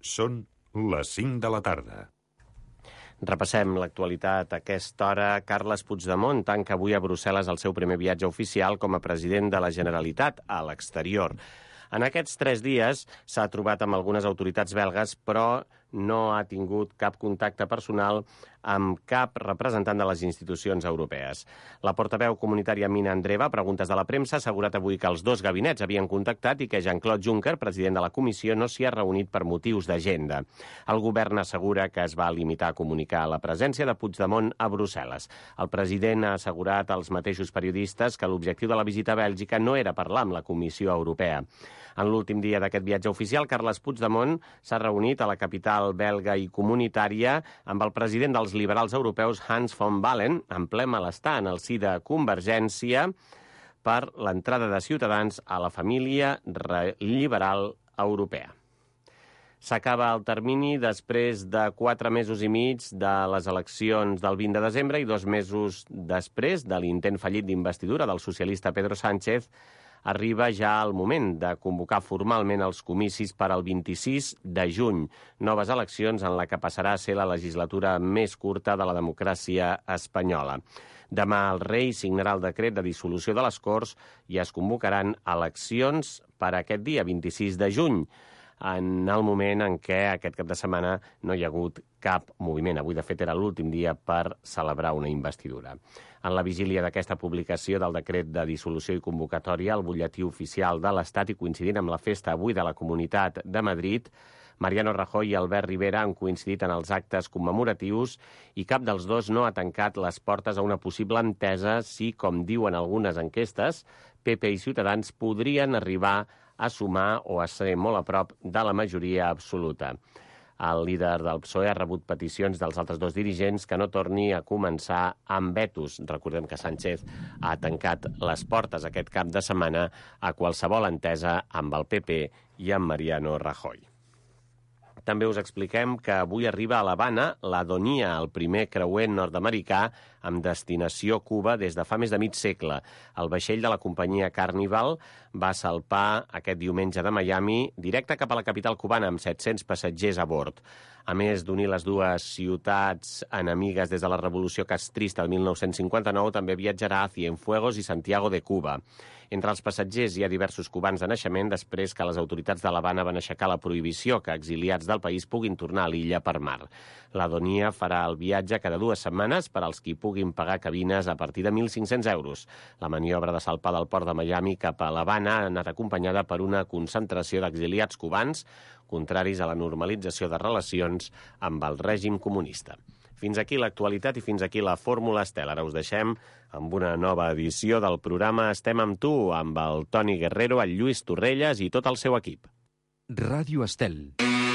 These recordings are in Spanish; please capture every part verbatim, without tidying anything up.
Són les cinc de la tarda. Repassem l'actualitat a aquesta hora. Carles Puigdemont tanca avui a Brussel·les el seu primer viatge oficial com a president de la Generalitat a l'exterior. En aquests tres dies s'ha trobat amb algunes autoritats belgues, però no ha tingut cap contacte personal amb cap representant de les institucions europees. La portaveu comunitària Mina Andreva, a preguntes de la premsa, ha assegurat avui que els dos gabinets havien contactat i que Jean-Claude Juncker, president de la comissió, no s'hi ha reunit per motius d'agenda. El govern assegura que es va limitar a comunicar la presència de Puigdemont a Brussel·les. El president ha assegurat als mateixos periodistes que l'objectiu de la visita a Bèlgica no era parlar amb la Comissió Europea. En l'últim dia d'aquest viatge oficial, Carles Puigdemont s'ha reunit a la capital belga i comunitària amb el president dels liberals europeus, Hans von Balen, en ple malestar en el si de Convergència per l'entrada de Ciutadans a la família liberal europea. S'acaba el termini després de quatre mesos i mig de les eleccions del vint de desembre i dos mesos després de l'intent fallit d'investidura del socialista Pedro Sánchez. Arriba ja el moment de convocar formalment els comicis per al vint-i-sis de juny, noves eleccions en la que passarà a ser la legislatura més curta de la democràcia espanyola. Demà el rei signarà el decret de dissolució de les Corts i es convocaran eleccions per aquest dia, vint-i-sis de juny, en el moment en què aquest cap de setmana no hi ha hagut cap moviment. Avui, de fet, era l'últim dia per celebrar una investidura. En la vigília d'aquesta publicació del decret de dissolució i convocatòria, el butlletí oficial de l'Estat i coincidint amb la festa avui de la Comunitat de Madrid, Mariano Rajoy i Albert Rivera han coincidit en els actes commemoratius i cap dels dos no ha tancat les portes a una possible entesa si, com diuen algunes enquestes, P P i Ciutadans podrien arribar a sumar o a ser molt a prop de la majoria absoluta. El líder del P S O E ha rebut peticions dels altres dos dirigents que no torni a començar amb vetos. Recordem que Sánchez ha tancat les portes aquest cap de setmana a qualsevol entesa amb el P P i amb Mariano Rajoy. També us expliquem que avui arriba a l'Havana l'Adonia, el primer creuer nord-americà amb destinació Cuba des de fa més de mig segle. El vaixell de la companyia Carnival va salpar aquest diumenge de Miami directe cap a la capital cubana amb set-cents passatgers a bord. A més d'unir les dues ciutats enemigues des de la Revolució Castrista del mil nou-cents cinquanta-nou, també viatjarà a Cienfuegos i Santiago de Cuba. Entre els passatgers hi ha diversos cubans de naixement després que les autoritats de l'Havana van aixecar la prohibició que exiliats del país puguin tornar a l'illa per mar. L'Adonia farà el viatge cada dues setmanes per als qui puguin pagar cabines a partir de mil cinc-cents euros. La maniobra de salpar del port de Miami cap a l'Havana ha anat acompanyada per una concentració d'exiliats cubans contraris a la normalització de relacions amb el règim comunista. Fins aquí l'actualitat i fins aquí la Fórmula Estel. Ara us deixem amb una nova edició del programa Estem amb tu, amb el Toni Guerrero, el Lluís Torrelles i tot el seu equip. Ràdio Estel.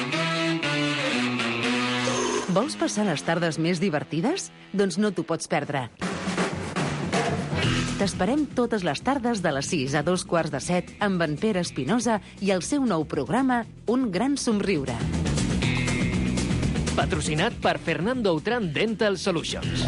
Vols passar les tardes més divertides? Doncs no t'ho pots perdre. T'esperem totes les tardes de les sis a dos quarts de set amb en Pere Espinosa i el seu nou programa Un gran somriure. Patrocinat per Fernando Outram Dental Solutions.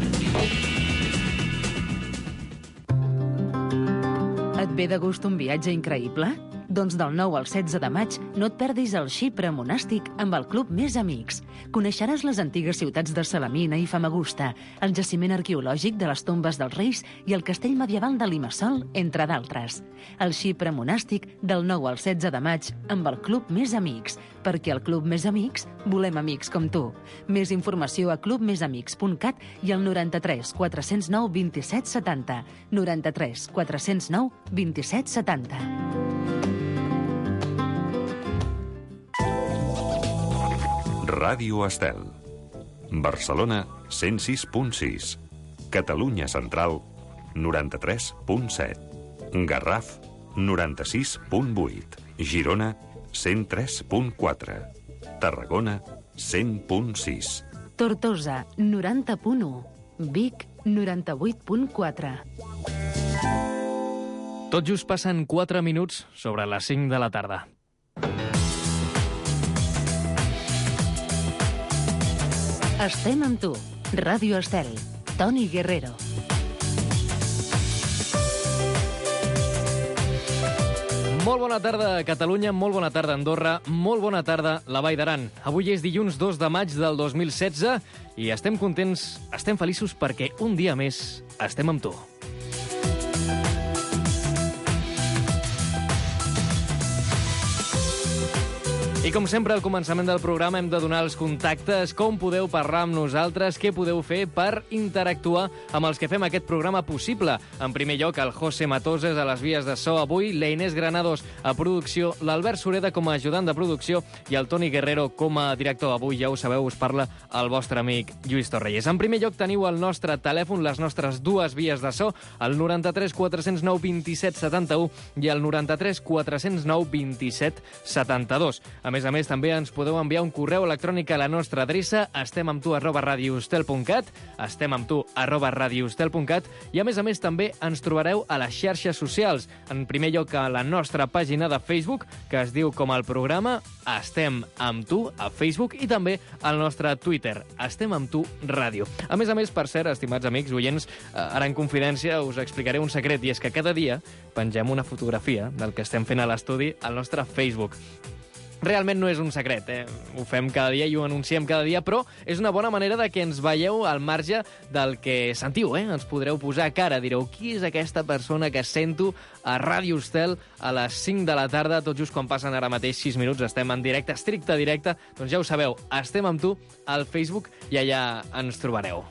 Et ve de gust un viatge increïble? Doncs del nou al setze de maig no et perdis el Xipre monàstic amb el Club Més Amics. Coneixeràs les antigues ciutats de Salamina i Famagusta, el jaciment arqueològic de les tombes dels reis i el castell medieval de Limassol, entre d'altres. El Xipre monàstic del nou al setze de maig amb el Club Més Amics, perquè al Club Més Amics volem amics com tu. Més informació a club més amics punt cat i al noranta-tres quatre-cents nou vint-i-set setanta. noranta-tres quatre-cents nou vint-i-set setanta. Ràdio Estel. Barcelona, cent sis punt sis. Catalunya Central, noranta-tres punt set. Garraf, noranta-sis punt vuit. Girona, cent tres punt quatre. Tarragona, cent punt sis. Tortosa, noranta punt u. Vic, noranta-vuit punt quatre. Tot just passen quatre minuts sobre les cinc de la tarda. Estem amb tu. Ràdio Estel. Toni Guerrero. Molt bona tarda, Catalunya, molt bona tarda, Andorra, molt bona tarda, la Vall d'Aran. Avui és dilluns dos de maig del dos mil setze i estem contents, estem feliços perquè un dia més estem amb tu. I com sempre, al començament del programa hem de donar els contactes, com podeu parlar amb nosaltres, què podeu fer per interactuar amb els que fem aquest programa possible. En primer lloc, el José Matoses a les vies de so avui, la Inés Granados a producció, l'Albert Sureda com a ajudant de producció i el Toni Guerrero com a director. Avui, ja ho sabeu, us parla el vostre amic Lluís Torrelles. En primer lloc, teniu el nostre telèfon, les nostres dues vies de so, el noranta-tres quatre zero nou dos set set u i el noranta-tres quatre zero nou dos set set dos. A A més a més, també ens podeu enviar un correu electrònic a la nostra adreça estemamtu arroba radiostel punt cat, estemamtu arroba radiostel punt cat, i a més a més també ens trobareu a les xarxes socials. En primer lloc, a la nostra pàgina de Facebook, que es diu com el programa Estem amb tu a Facebook, i també al nostre Twitter, Estem amb tu ràdio. A més a més, per cert, estimats amics oients, ara en confidència us explicaré un secret, i és que cada dia pengem una fotografia del que estem fent a l'estudi al nostre Facebook. Realment no és un secret, eh? Ho fem cada dia i ho anunciem cada dia, però és una bona manera de que ens veieu al marge del que sentiu, eh? Ens podreu posar cara, direu, qui és aquesta persona que sento a Ràdio Estel a les cinc de la tarda, tot just quan passen ara mateix sis minuts, estem en directe, estricte directe, doncs ja ho sabeu, estem amb tu al Facebook i allà ens trobareu.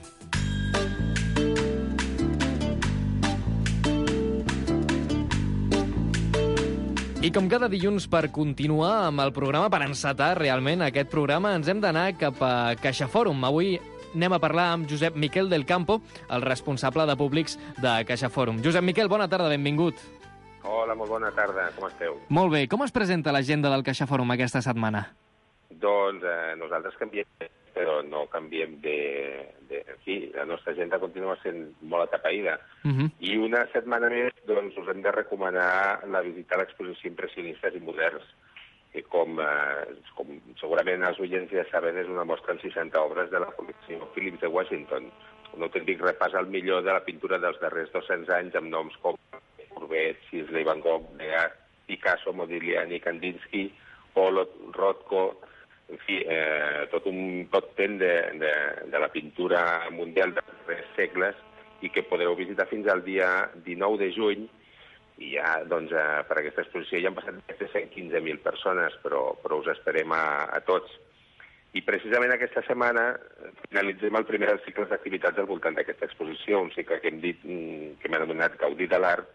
I com cada dilluns, per continuar amb el programa, per encetar realment aquest programa, ens hem d'anar cap a CaixaForum. Avui anem a parlar amb Josep Miquel del Campo, el responsable de públics de CaixaForum. Josep Miquel, bona tarda, benvingut. Hola, molt bona tarda, com esteu? Molt bé, com es presenta l'agenda del CaixaForum aquesta setmana? Doncs eh, nosaltres canviem, però no canviem de... de en fi, la nostra agenda continua sent molt atapeïda. Uh -huh. I una setmana més, doncs, us hem de recomanar la visita a l'exposició Impressionistes i Moderns, que com, eh, com segurament els oients ja saben, és una mostra en seixanta obres de la col·lecció Phillips de Washington, un autèntic repàs al millor de la pintura dels darrers dos-cents anys, amb noms com Courbet, Sisley, Van Gogh, Degas, Picasso, Modigliani, Kandinsky, Pollock, Rothko, en fi, eh, tot un tot ten de, de, de la pintura mundial dels darrers segles, i que podreu visitar fins al dia dinou de juny, i ja, doncs, eh, per aquesta exposició ja han passat més de cent quinze mil persones, però, però us esperem a, a tots. I precisament aquesta setmana finalitzem el primer dels cicles d'activitats al voltant d'aquesta exposició, un cicle que hem dit, que hem anomenat Gaudir de l'Art,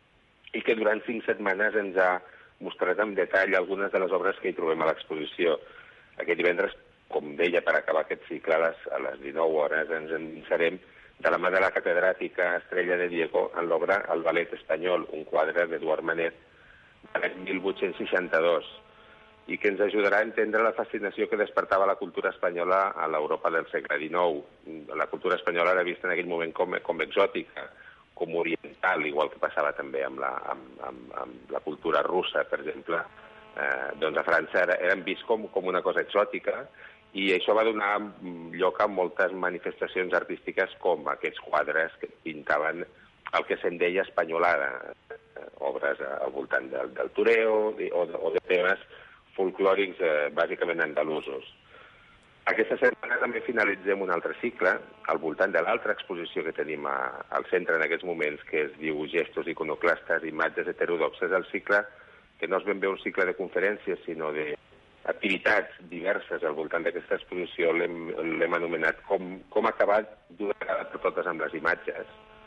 i que durant cinc setmanes ens ha mostrat en detall algunes de les obres que hi trobem a l'exposició. Aquest divendres, com deia, per acabar aquest cicle, a les, a les dinou hores, ens endinsarem de la mà de la catedràtica Estrella de Diego en l'obra El ballet espanyol, un quadre d'Eduard Manet de l'any mil vuit-cents seixanta-dos, i que ens ajudarà a entendre la fascinació que despertava la cultura espanyola a l'Europa del segle dinou. La cultura espanyola era vista en aquell moment com, com exòtica, com oriental, igual que passava també amb la, amb, amb, amb la cultura russa, per exemple. Eh, doncs a França era, eren vist com, com una cosa exòtica, i això va donar lloc a moltes manifestacions artístiques com aquests quadres que pintaven el que se'n deia espanyolada, eh, obres al voltant del, del toreo o de, o de temes folclòrics eh, bàsicament andalusos. Aquesta setmana també finalitzem un altre cicle al voltant de l'altra exposició que tenim a, al centre en aquests moments, que es diu Gestos iconoclastes, imatges heterodoxes. El cicle, que no és ben bé un cicle de conferències, sinó d'activitats diverses al voltant d'aquesta exposició, l'hem anomenat com, com acabar d'una vegada per totes amb les imatges.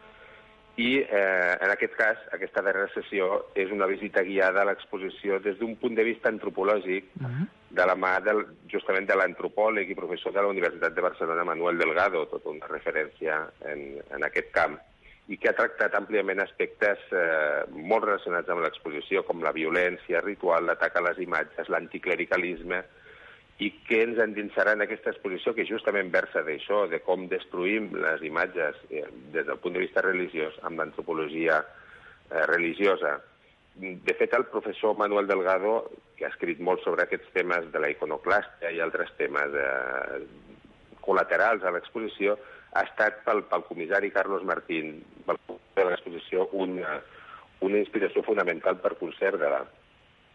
I eh, en aquest cas, aquesta darrera sessió és una visita guiada a l'exposició des d'un punt de vista antropològic, uh-huh. de la mà del, justament de l'antropòleg i professor de la Universitat de Barcelona, Manuel Delgado, tota una referència en, en aquest camp, i que ha tractat àmpliament aspectes eh, molt relacionats amb l'exposició, com la violència ritual, l'atac a les imatges, l'anticlericalisme, i que ens endinsarà en aquesta exposició que justament versa d'això, de com destruïm les imatges eh, des del punt de vista religiós amb l'antropologia eh, religiosa. De fet, el professor Manuel Delgado, que ha escrit molt sobre aquests temes de la iconoclàstia i altres temes eh, col·laterals a l'exposició, ha estat pel, pel comissari Carlos Martín, pel de l'exposició, una, una inspiració fonamental per concert de la,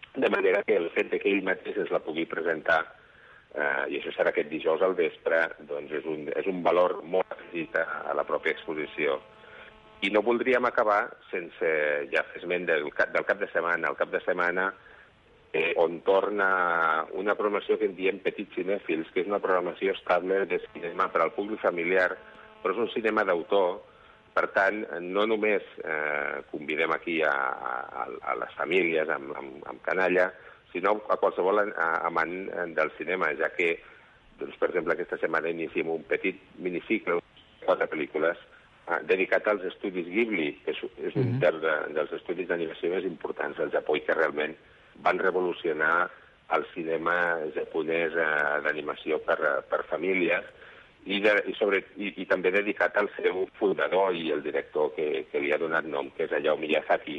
de manera que el fet que ell mateix es la pugui presentar, eh, i això serà aquest dijous al vespre, doncs és un, és un valor molt afegit a, a la pròpia exposició. I no voldríem acabar sense ja fer esment del cap, del cap de setmana. El cap de setmana eh, on torna una programació que en diem Petits Cinèfils, que és una programació estable de cinema per al públic familiar, però és un cinema d'autor. Per tant, no només eh, convidem aquí a, a, a les famílies amb, amb, amb canalla, sinó a qualsevol amant del cinema, ja que, doncs, per exemple, aquesta setmana iniciem un petit minicicle, quatre pel·lícules, eh, dedicat als estudis Ghibli, que és, és un mm-hmm. dels, dels estudis d'animació més importants del Japó i que realment van revolucionar el cinema japonès eh, d'animació per, per famílies, I, de, i, sobre, i, i també dedicat al seu fundador i el director que, que li ha donat nom, que és Hayao Miyazaki.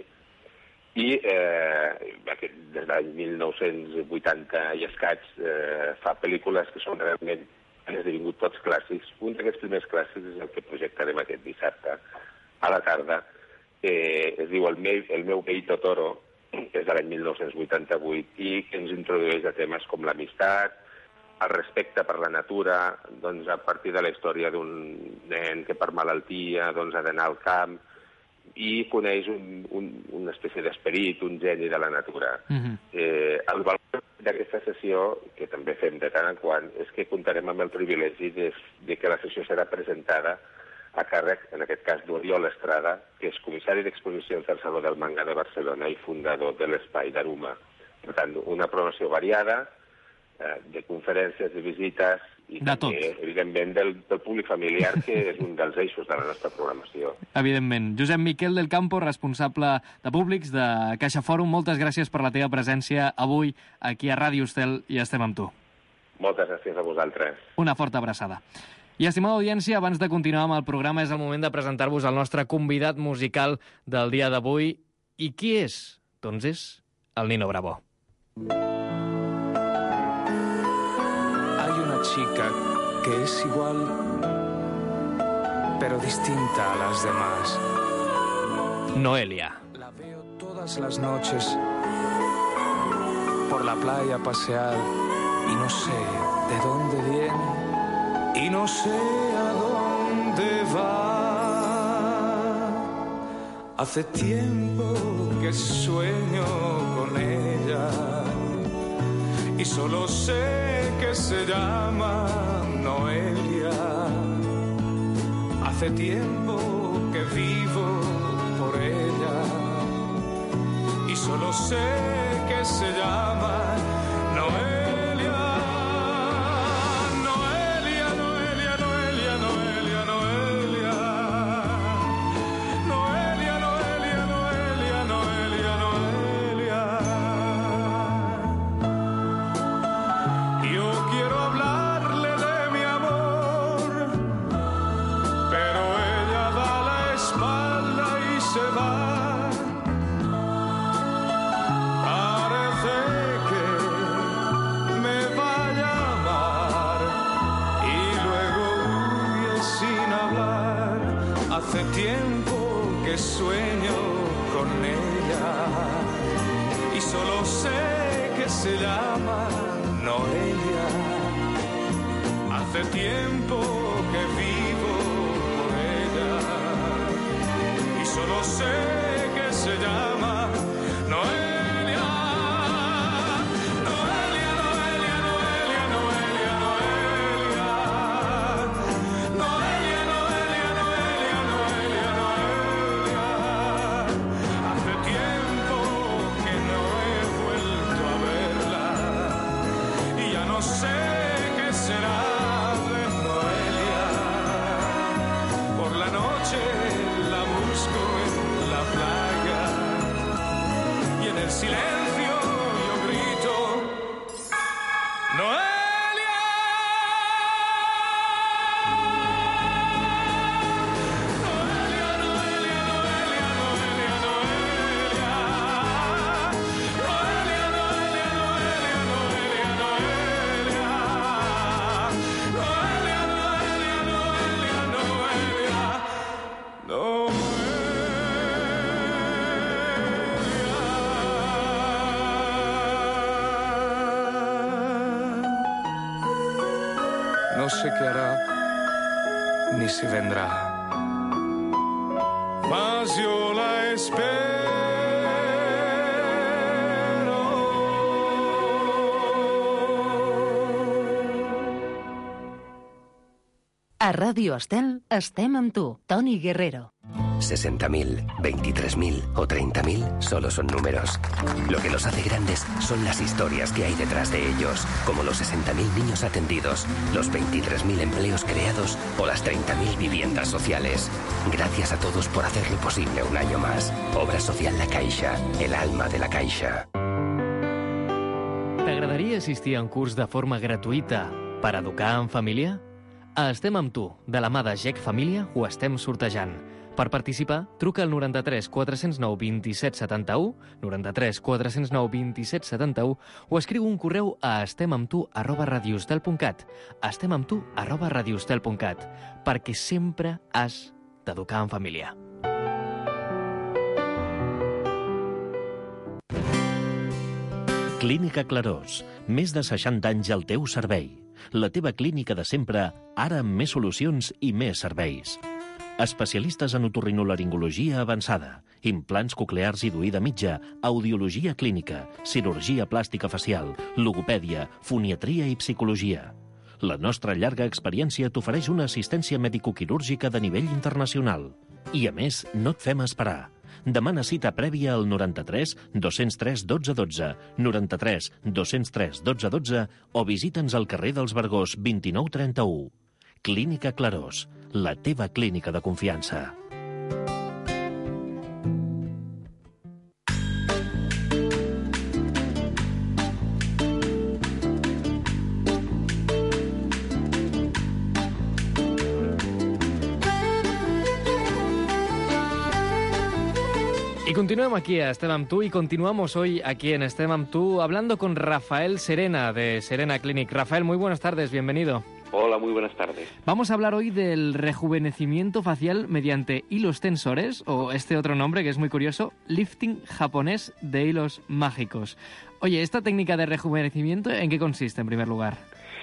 I eh, des de l'any mil nou-cents vuitanta i escaig eh, fa pel·lícules que són realment, han esdevingut tots clàssics. Un d'aquests primers clàssics és el que projectarem aquest dissabte a la tarda, que es diu El meu, el meu veí Totoro, que és de l'any mil nou-cents vuitanta-vuit i que ens introdueix a temes com l'amistat, el respecte per la natura, doncs, a partir de la història d'un nen que per malaltia doncs, ha d'anar al camp i coneix un, un, una espècie d'esperit, un geni de la natura. Uh-huh. eh, el valor d'aquesta sessió, que també fem de tant en quant, és que comptarem amb el privilegi de, de que la sessió serà presentada a càrrec, en aquest cas, d'Oriol Estrada, que és comissari d'exposicions del Saló del Manga de Barcelona i fundador de l'Espai d'Aruma. Per tant, una programació variada, de conferències, de visites i de també, tot. Evidentment, del, del públic familiar, que és un dels eixos de la nostra programació. Evidentment. Josep Miquel del Campo, responsable de públics de Caixa Fòrum, moltes gràcies per la teva presència avui aquí a Ràdio Estel i estem amb tu. Moltes gràcies a vosaltres. Una forta abraçada. I, estimada audiència, abans de continuar amb el programa, és el moment de presentar-vos el nostre convidat musical del dia d'avui. I qui és? Doncs és el Nino Bravo. Chica que es igual, pero distinta a las demás. Noelia. La veo todas las noches por la playa pasear y no sé de dónde viene y no sé a dónde va. Hace tiempo que sueño con ella y solo sé que se llama Noelia. Hace tiempo que vivo por ella y solo sé que se llama Noelia. Noelia, Noelia, Noelia, Noelia, Noelia. Noelia, Noelia, Noelia, Noelia, Noelia. Yo quiero hablarle de mi amor, pero ella da la espalda y se va. Parece que me va a llamar y luego huye sin hablar. Hace tiempo que sueño con ella y solo sé que se llama Noelia. Hace tiempo que vivo por ella y solo sé que se llama Noelia. Noelia, Noelia, Noelia, Noelia, Noelia. Noelia, Noelia, Noelia, Noelia, Noelia. Hace tiempo que no he vuelto a verla y ya no sé qué será de Noelia. Por la noche la busco en la playa y en el silencio yo grito Noelia. Noelia, Noelia, Noelia, Noelia, Noelia. Noelia, Noelia, Noelia, Noelia, Noelia. Noelia, Noelia, Noelia, Noelia. Noelia. no sé qué hará, ni si vendrá. Mas yo la espero. A Ràdio Estel estem amb tu, Toni Guerrero. sesenta mil, veintitrés mil o treinta mil solo son números. Lo que los hace grandes son las historias que hay detrás de ellos, como los sesenta mil niños atendidos, los veintitrés mil empleos creados o las treinta mil viviendas sociales. Gracias a todos por hacerlo posible un año más. Obra Social La Caixa, el alma de la Caixa. T'agradaria assistir a un curs de forma gratuïta per educar en família? A Estem amb tu, de la mà de G E C Família, ho estem sortejant. Per participar, truca al noranta-tres quatre zero nou vint-i-set setanta-u, noranta-tres quatre zero nou vint-i-set setanta-u, o escriu un correu a estemamtu arroba radiostel punt cat, estemamtu arroba radiostel punt cat, perquè sempre has d'educar en família. Clínica Clarós, més de seixanta anys al teu servei. La teva clínica de sempre, ara amb més solucions i més serveis. Especialistes en otorrinolaringologia avançada, implants coclears i d'oïda mitja, audiologia clínica, cirurgia plàstica facial, logopèdia, foniatria i psicologia. La nostra llarga experiència t'ofereix una assistència medicoquirúrgica de nivell internacional. I a més, no et fem esperar. Demana cita prèvia al noranta-tres dos cents tres dotze dotze, noranta-tres dos cents tres dotze dotze o visita'ns al carrer dels Vergós vint-i-nou trenta-u. Clínica Clarós, la teva clínica de confiança. Y continuamos aquí a Estem amb tu y continuamos hoy aquí en Estem amb tu hablando con Rafael Serena de Serena Clinic. Rafael, muy buenas tardes, bienvenido. Hola, muy buenas tardes. Vamos a hablar hoy del rejuvenecimiento facial mediante hilos tensores, o este otro nombre que es muy curioso, lifting japonés de hilos mágicos. Oye, ¿esta técnica de rejuvenecimiento en qué consiste en primer lugar?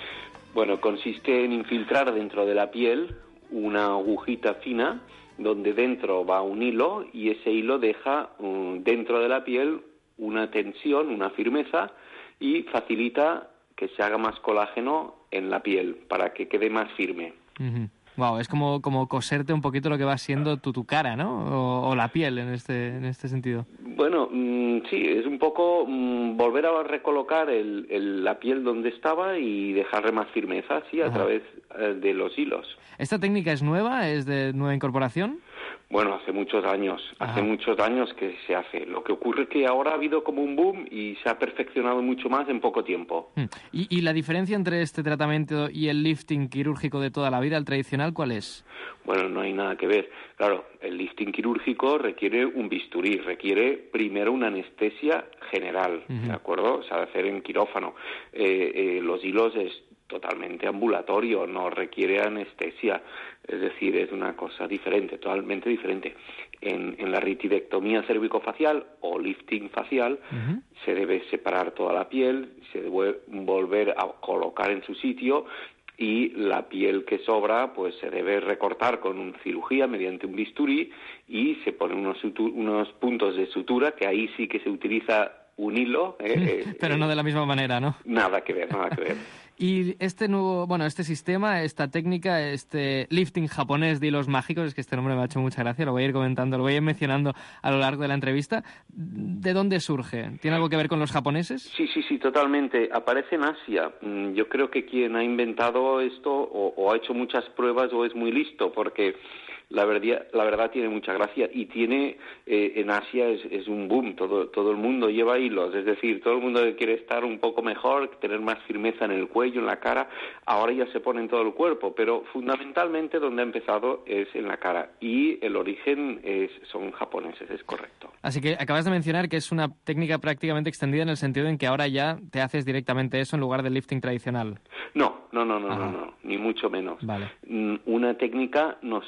Bueno, consiste en infiltrar dentro de la piel una agujita fina donde dentro va un hilo y ese hilo deja um, dentro de la piel una tensión, una firmeza y facilita que se haga más colágeno en la piel para que quede más firme. Uh-huh. Wow, es como, como coserte un poquito lo que va siendo tu, tu cara, ¿no? O, o la piel en este, en este sentido. Bueno, mmm, sí, es un poco mmm, volver a recolocar el, el, la piel donde estaba y dejarle más firmeza, sí, a Ajá. través eh, de los hilos. ¿Esta técnica es nueva? ¿Es de nueva incorporación? Bueno, hace muchos años, Ajá. hace muchos años que se hace. Lo que ocurre es que ahora ha habido como un boom y se ha perfeccionado mucho más en poco tiempo. ¿Y, y la diferencia entre este tratamiento y el lifting quirúrgico de toda la vida, el tradicional, cuál es? Bueno, no hay nada que ver. Claro, el lifting quirúrgico requiere un bisturí, requiere primero una anestesia general, uh-huh. ¿de acuerdo? O sea, hacer en quirófano. Eh, eh, los hilos es totalmente ambulatorio, no requiere anestesia, es decir, es una cosa diferente, totalmente diferente. En, en la ritidectomía cervicofacial o lifting facial uh-huh. se debe separar toda la piel, se debe volver a colocar en su sitio y la piel que sobra pues se debe recortar con una cirugía mediante un bisturí y se ponen unos, sutu- unos puntos de sutura que ahí sí que se utiliza un hilo. Eh, Pero eh, no de la misma manera, ¿no? Nada que ver, nada que ver. Y este nuevo, bueno, este sistema, esta técnica, este lifting japonés de hilos mágicos, es que este nombre me ha hecho mucha gracia, lo voy a ir comentando, lo voy a ir mencionando a lo largo de la entrevista. ¿De dónde surge? ¿Tiene algo que ver con los japoneses? Sí, sí, sí, totalmente. Aparece en Asia. Yo creo que quien ha inventado esto o, o ha hecho muchas pruebas o es muy listo, porque la verdad, la verdad tiene mucha gracia y tiene, eh, en Asia es, es un boom, todo, todo el mundo lleva hilos, es decir, todo el mundo quiere estar un poco mejor, tener más firmeza en el cuello, en la cara, ahora ya se pone en todo el cuerpo, pero fundamentalmente donde ha empezado es en la cara y el origen es, son japoneses, es correcto. Así que acabas de mencionar que es una técnica prácticamente extendida en el sentido en que ahora ya te haces directamente eso en lugar del lifting tradicional. No, no, no, no, no, no, ni mucho menos. Vale. Una técnica no sustituye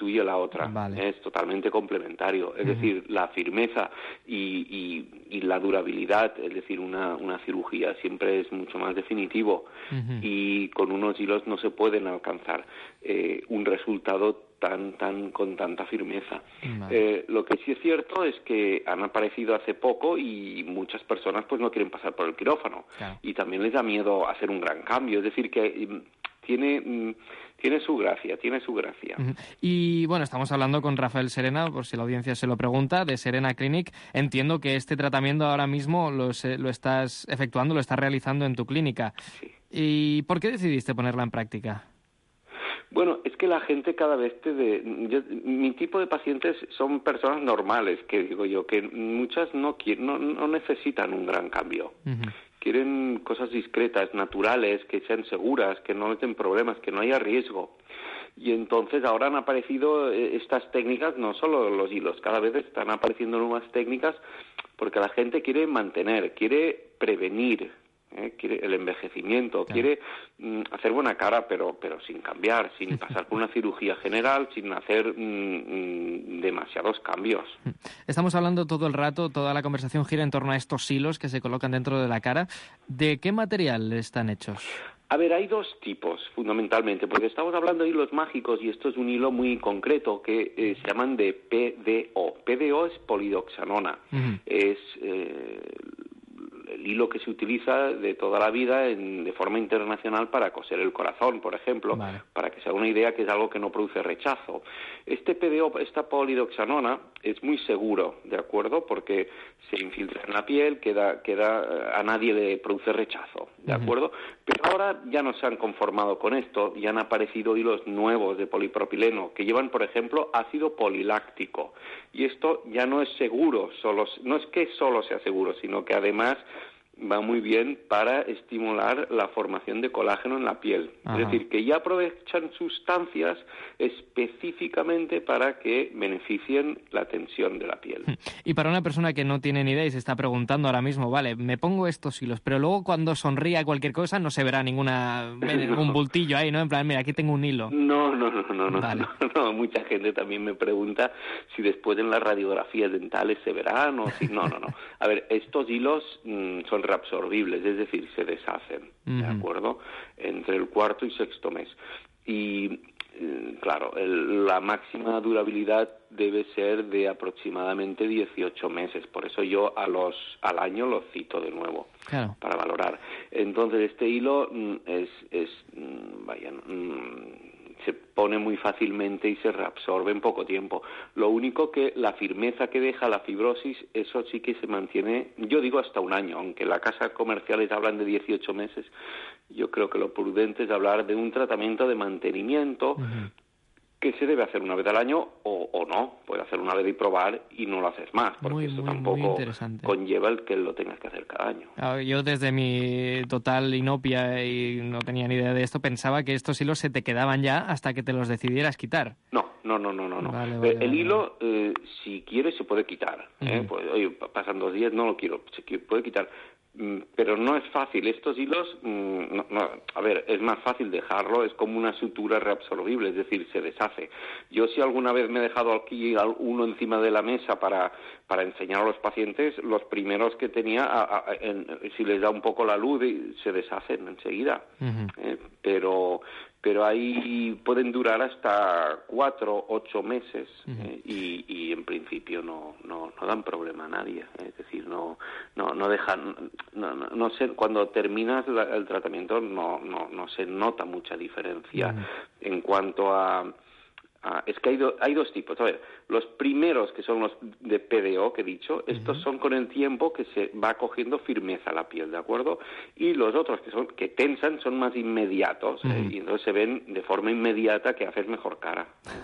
sustituye la otra. Vale. Es totalmente complementario. Es uh-huh. decir, la firmeza y, y, y la durabilidad, es decir, una, una cirugía siempre es mucho más definitivo uh-huh. y con unos hilos no se pueden alcanzar eh, un resultado tan tan con tanta firmeza. Vale. Eh, lo que sí es cierto es que han aparecido hace poco y muchas personas pues no quieren pasar por el quirófano. Claro. Y también les da miedo hacer un gran cambio. Es decir, que tiene tiene su gracia, tiene su gracia. Uh-huh. Y bueno, estamos hablando con Rafael Serena, por si la audiencia se lo pregunta, de Serena Clinic. Entiendo que este tratamiento ahora mismo lo, lo estás efectuando, lo estás realizando en tu clínica. Sí. ¿Y por qué decidiste ponerla en práctica? Bueno, es que la gente cada vez te de, yo, mi tipo de pacientes son personas normales, que digo yo, que muchas no quieren, no, no necesitan un gran cambio. Uh-huh. Quieren cosas discretas, naturales, que sean seguras, que no les den problemas, que no haya riesgo. Y entonces ahora han aparecido estas técnicas, no solo los hilos, cada vez están apareciendo nuevas técnicas porque la gente quiere mantener, quiere prevenir. ¿Eh? Quiere el envejecimiento, claro. quiere mm, hacer buena cara, pero pero sin cambiar, sin pasar por una cirugía general, sin hacer mm, demasiados cambios. Estamos hablando todo el rato, toda la conversación gira en torno a estos hilos que se colocan dentro de la cara. ¿De qué material están hechos? A ver, hay dos tipos, fundamentalmente, porque estamos hablando de hilos mágicos y esto es un hilo muy concreto que eh, se llaman de P D O. P D O es polidoxanona, uh-huh. es... Eh, el hilo que se utiliza de toda la vida en, de forma internacional para coser el corazón, por ejemplo, vale. para que se haga una idea que es algo que no produce rechazo. Este P D O, esta polidoxanona, es muy seguro, ¿de acuerdo? Porque se infiltra en la piel, queda, queda, a nadie le produce rechazo, ¿de uh-huh. acuerdo? Pero ahora ya no se han conformado con esto, ya han aparecido hilos nuevos de polipropileno que llevan, por ejemplo, ácido poliláctico. Y esto ya no es seguro, solo, no es que solo sea seguro, sino que además va muy bien para estimular la formación de colágeno en la piel. Ajá. Es decir, que ya aprovechan sustancias específicamente para que beneficien la tensión de la piel. Y para una persona que no tiene ni idea y se está preguntando ahora mismo, vale, me pongo estos hilos, pero luego cuando sonría cualquier cosa no se verá ninguna no. un bultillo ahí, ¿no? En plan, mira, aquí tengo un hilo. No, no, no, no, no, vale. no, no. Mucha gente también me pregunta si después en las radiografías dentales se verán o si... No, no, no. A ver, estos hilos mmm, son reabsorbibles, es decir, se deshacen, uh-huh. ¿de acuerdo? Entre el cuarto y sexto mes. Y, claro, el, la máxima durabilidad debe ser de aproximadamente dieciocho meses. Por eso yo a los al año lo cito de nuevo, claro. para valorar. Entonces, este hilo es, es vaya... se pone muy fácilmente y se reabsorbe en poco tiempo. Lo único que la firmeza que deja la fibrosis, eso sí que se mantiene, yo digo hasta un año, aunque las casas comerciales hablan de dieciocho meses, yo creo que lo prudente es hablar de un tratamiento de mantenimiento uh-huh. que se debe hacer una vez al año o, o no, puedes hacer una vez y probar y no lo haces más, porque muy, eso muy, tampoco muy conlleva el que lo tengas que hacer cada año. Yo desde mi total inopia y no tenía ni idea de esto, pensaba que estos hilos se te quedaban ya hasta que te los decidieras quitar. No, no, no, no, no. Vale, vale, el vale. hilo, eh, si quieres, se puede quitar. ¿eh? Uh-huh. Pues, oye, pasan dos días, no lo quiero, se puede quitar. Pero no es fácil, estos hilos, no, no, a ver, es más fácil dejarlo, es como una sutura reabsorbible, es decir, se deshace. Yo si alguna vez me he dejado aquí uno encima de la mesa para, para enseñar a los pacientes, los primeros que tenía, a, a, en, si les da un poco la luz, se deshacen enseguida. Uh-huh. eh, pero... pero ahí pueden durar hasta cuatro, ocho meses uh-huh. eh, y, y en principio no, no, no dan problema a nadie, eh, es decir, no, no, no dejan, no, no, no sé, cuando terminas la, el tratamiento no, no, no se nota mucha diferencia uh-huh. en cuanto a Ah, es que hay, do, hay dos tipos. A ver, los primeros, que son los de P D O, que he dicho, estos uh-huh. son con el tiempo que se va cogiendo firmeza la piel, ¿de acuerdo? Y los otros, que son que tensan, son más inmediatos, uh-huh. eh, y entonces se ven de forma inmediata que haces mejor cara.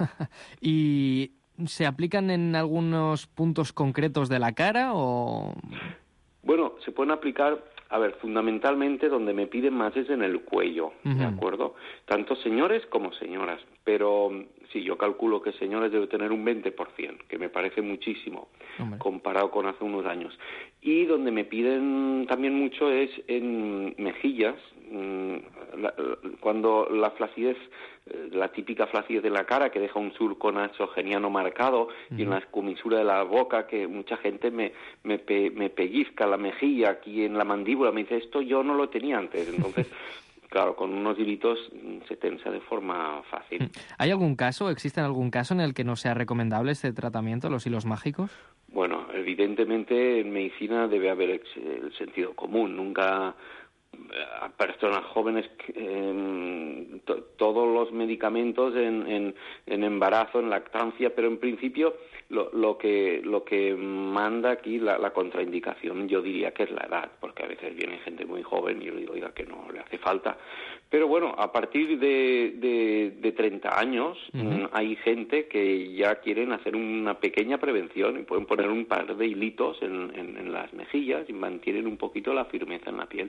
¿Y se aplican en algunos puntos concretos de la cara o...? Bueno, se pueden aplicar... A ver, fundamentalmente donde me piden más es en el cuello, uh-huh. ¿de acuerdo? Tanto señores como señoras, pero sí, yo calculo que señores debe tener un veinte por ciento, que me parece muchísimo, Hombre. comparado con hace unos años. Y donde me piden también mucho es en mejillas, la, cuando la flacidez, la típica flacidez de la cara que deja un surco nasogeniano marcado, uh-huh. y en la comisura de la boca, que mucha gente me, me, pe, me pellizca la mejilla aquí en la mandíbula, me dice, esto yo no lo tenía antes. Entonces, claro, con unos hilitos se tensa de forma fácil. ¿Hay algún caso, existe algún caso en el que no sea recomendable este tratamiento, los hilos mágicos? Bueno, evidentemente en medicina debe haber el sentido común. Nunca a personas jóvenes, eh, to, todos los medicamentos en, en, en embarazo, en lactancia, pero en principio lo, lo que lo que manda aquí la, la contraindicación, yo diría que es la edad, porque a veces viene gente muy joven y yo digo, oiga, que no le hace falta. Pero bueno, a partir de, de, de treinta años, uh-huh. hay gente que ya quieren hacer una pequeña prevención y pueden poner un par de hilitos en, en, en las mejillas y mantienen un poquito la firmeza en la piel.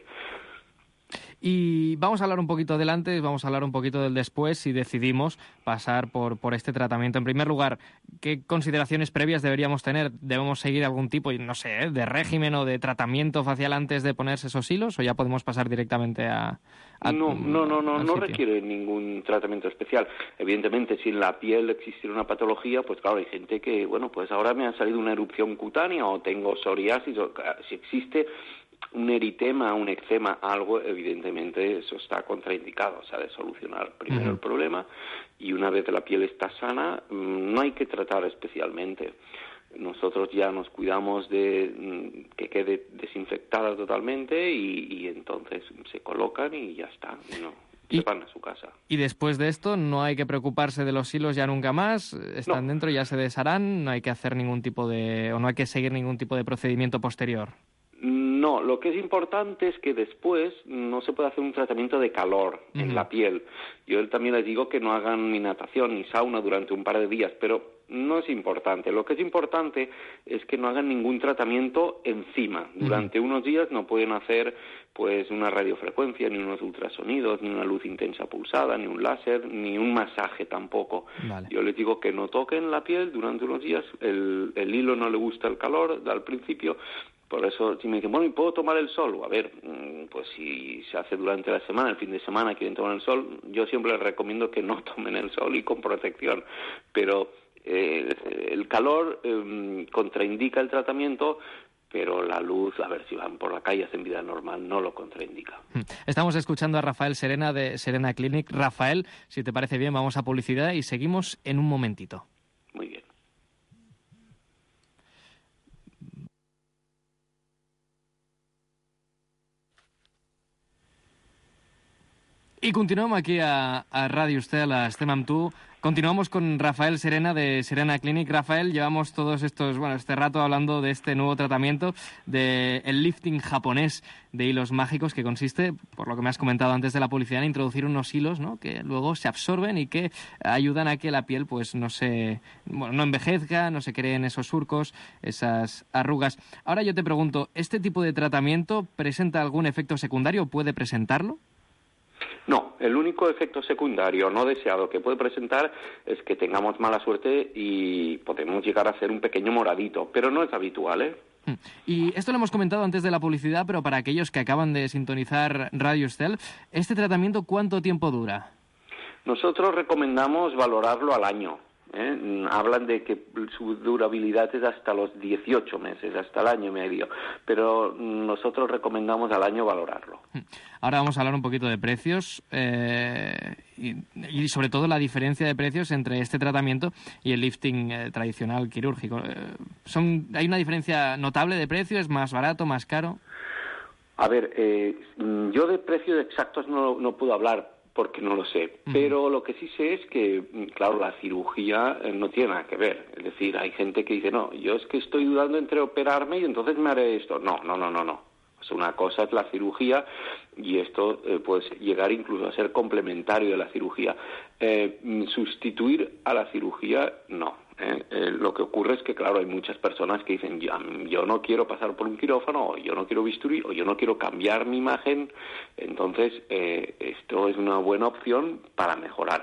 Y vamos a hablar un poquito del antes, vamos a hablar un poquito del después, si decidimos pasar por, por este tratamiento. En primer lugar, ¿qué consideraciones previas deberíamos tener? ¿Debemos seguir algún tipo, no sé, ¿eh? de régimen o de tratamiento facial antes de ponerse esos hilos? ¿O ya podemos pasar directamente a...? a no, no, no, no, no sitio? requiere ningún tratamiento especial. Evidentemente, si en la piel existiera una patología, pues claro, hay gente que, bueno, pues ahora me ha salido una erupción cutánea o tengo psoriasis, o, si existe un eritema, un eczema, algo, evidentemente eso está contraindicado. O sea, de solucionar primero uh-huh. el problema, y una vez la piel está sana, no hay que tratar especialmente. Nosotros ya nos cuidamos de que quede desinfectada totalmente y, y entonces se colocan y ya está, no, se y, van a su casa. Y después de esto no hay que preocuparse de los hilos ya nunca más, están no. dentro, ya se desharán, no hay que hacer ningún tipo de, o no hay que seguir ningún tipo de procedimiento posterior. No, lo que es importante es que después no se puede hacer un tratamiento de calor uh-huh. en la piel. Yo también les digo que no hagan ni natación ni sauna durante un par de días, pero no es importante. Lo que es importante es que no hagan ningún tratamiento encima. Durante uh-huh. unos días no pueden hacer pues una radiofrecuencia, ni unos ultrasonidos, ni una luz intensa pulsada, ni un láser, ni un masaje tampoco. Vale. Yo les digo que no toquen la piel durante unos días. El, el hilo no le gusta el calor al principio. Por eso, si me dicen, bueno, ¿y puedo tomar el sol? A ver, pues si se hace durante la semana, el fin de semana quieren tomar el sol, yo siempre les recomiendo que no tomen el sol y con protección. Pero eh, el calor eh, contraindica el tratamiento, pero la luz, a ver, si van por la calle hacen vida normal, no lo contraindica. Estamos escuchando a Rafael Serena de Serena Clinic. Rafael, si te parece bien, vamos a publicidad y seguimos en un momentito. Muy bien. I continuem aquí a, a Radio Estel, a Estem amb tu. Continuamos con Rafael Serena de Serena Clinic. Rafael, llevamos todos estos, bueno, este rato hablando de este nuevo tratamiento, del de lifting japonés de hilos mágicos, que consiste, por lo que me has comentado antes de la publicidad, en introducir unos hilos, ¿no?, que luego se absorben y que ayudan a que la piel, pues, no se, bueno, no envejezca, no se creen esos surcos, esas arrugas. Ahora yo te pregunto, ¿este tipo de tratamiento presenta algún efecto secundario? ¿Puede presentarlo? No, el único efecto secundario no deseado que puede presentar es que tengamos mala suerte y podemos llegar a hacer un pequeño moradito, pero no es habitual, ¿eh? Y esto lo hemos comentado antes de la publicidad, pero para aquellos que acaban de sintonizar Radio Estel, ¿este tratamiento cuánto tiempo dura? Nosotros recomendamos valorarlo al año. ¿Eh? Hablan de que su durabilidad es hasta los dieciocho meses, hasta el año y medio, pero nosotros recomendamos al año valorarlo. Ahora vamos a hablar un poquito de precios eh, y, y sobre todo la diferencia de precios entre este tratamiento y el lifting eh, tradicional quirúrgico. Eh, son, ¿hay una diferencia notable de precio? ¿Es más barato, más caro? A ver, eh, yo de precios exactos no, no puedo hablar, porque no lo sé, uh-huh. pero lo que sí sé es que, claro, la cirugía no tiene nada que ver. Es decir, hay gente que dice, no, yo es que estoy dudando entre operarme y entonces me haré esto. No, no, no, no, no. Pues una cosa es la cirugía y esto eh, puede llegar incluso a ser complementario de la cirugía. Eh, sustituir a la cirugía, no. Eh, eh, lo que ocurre es que, claro, hay muchas personas que dicen, yo, yo no quiero pasar por un quirófano, o yo no quiero bisturí, o yo no quiero cambiar mi imagen. Entonces, eh, esto es una buena opción para mejorar.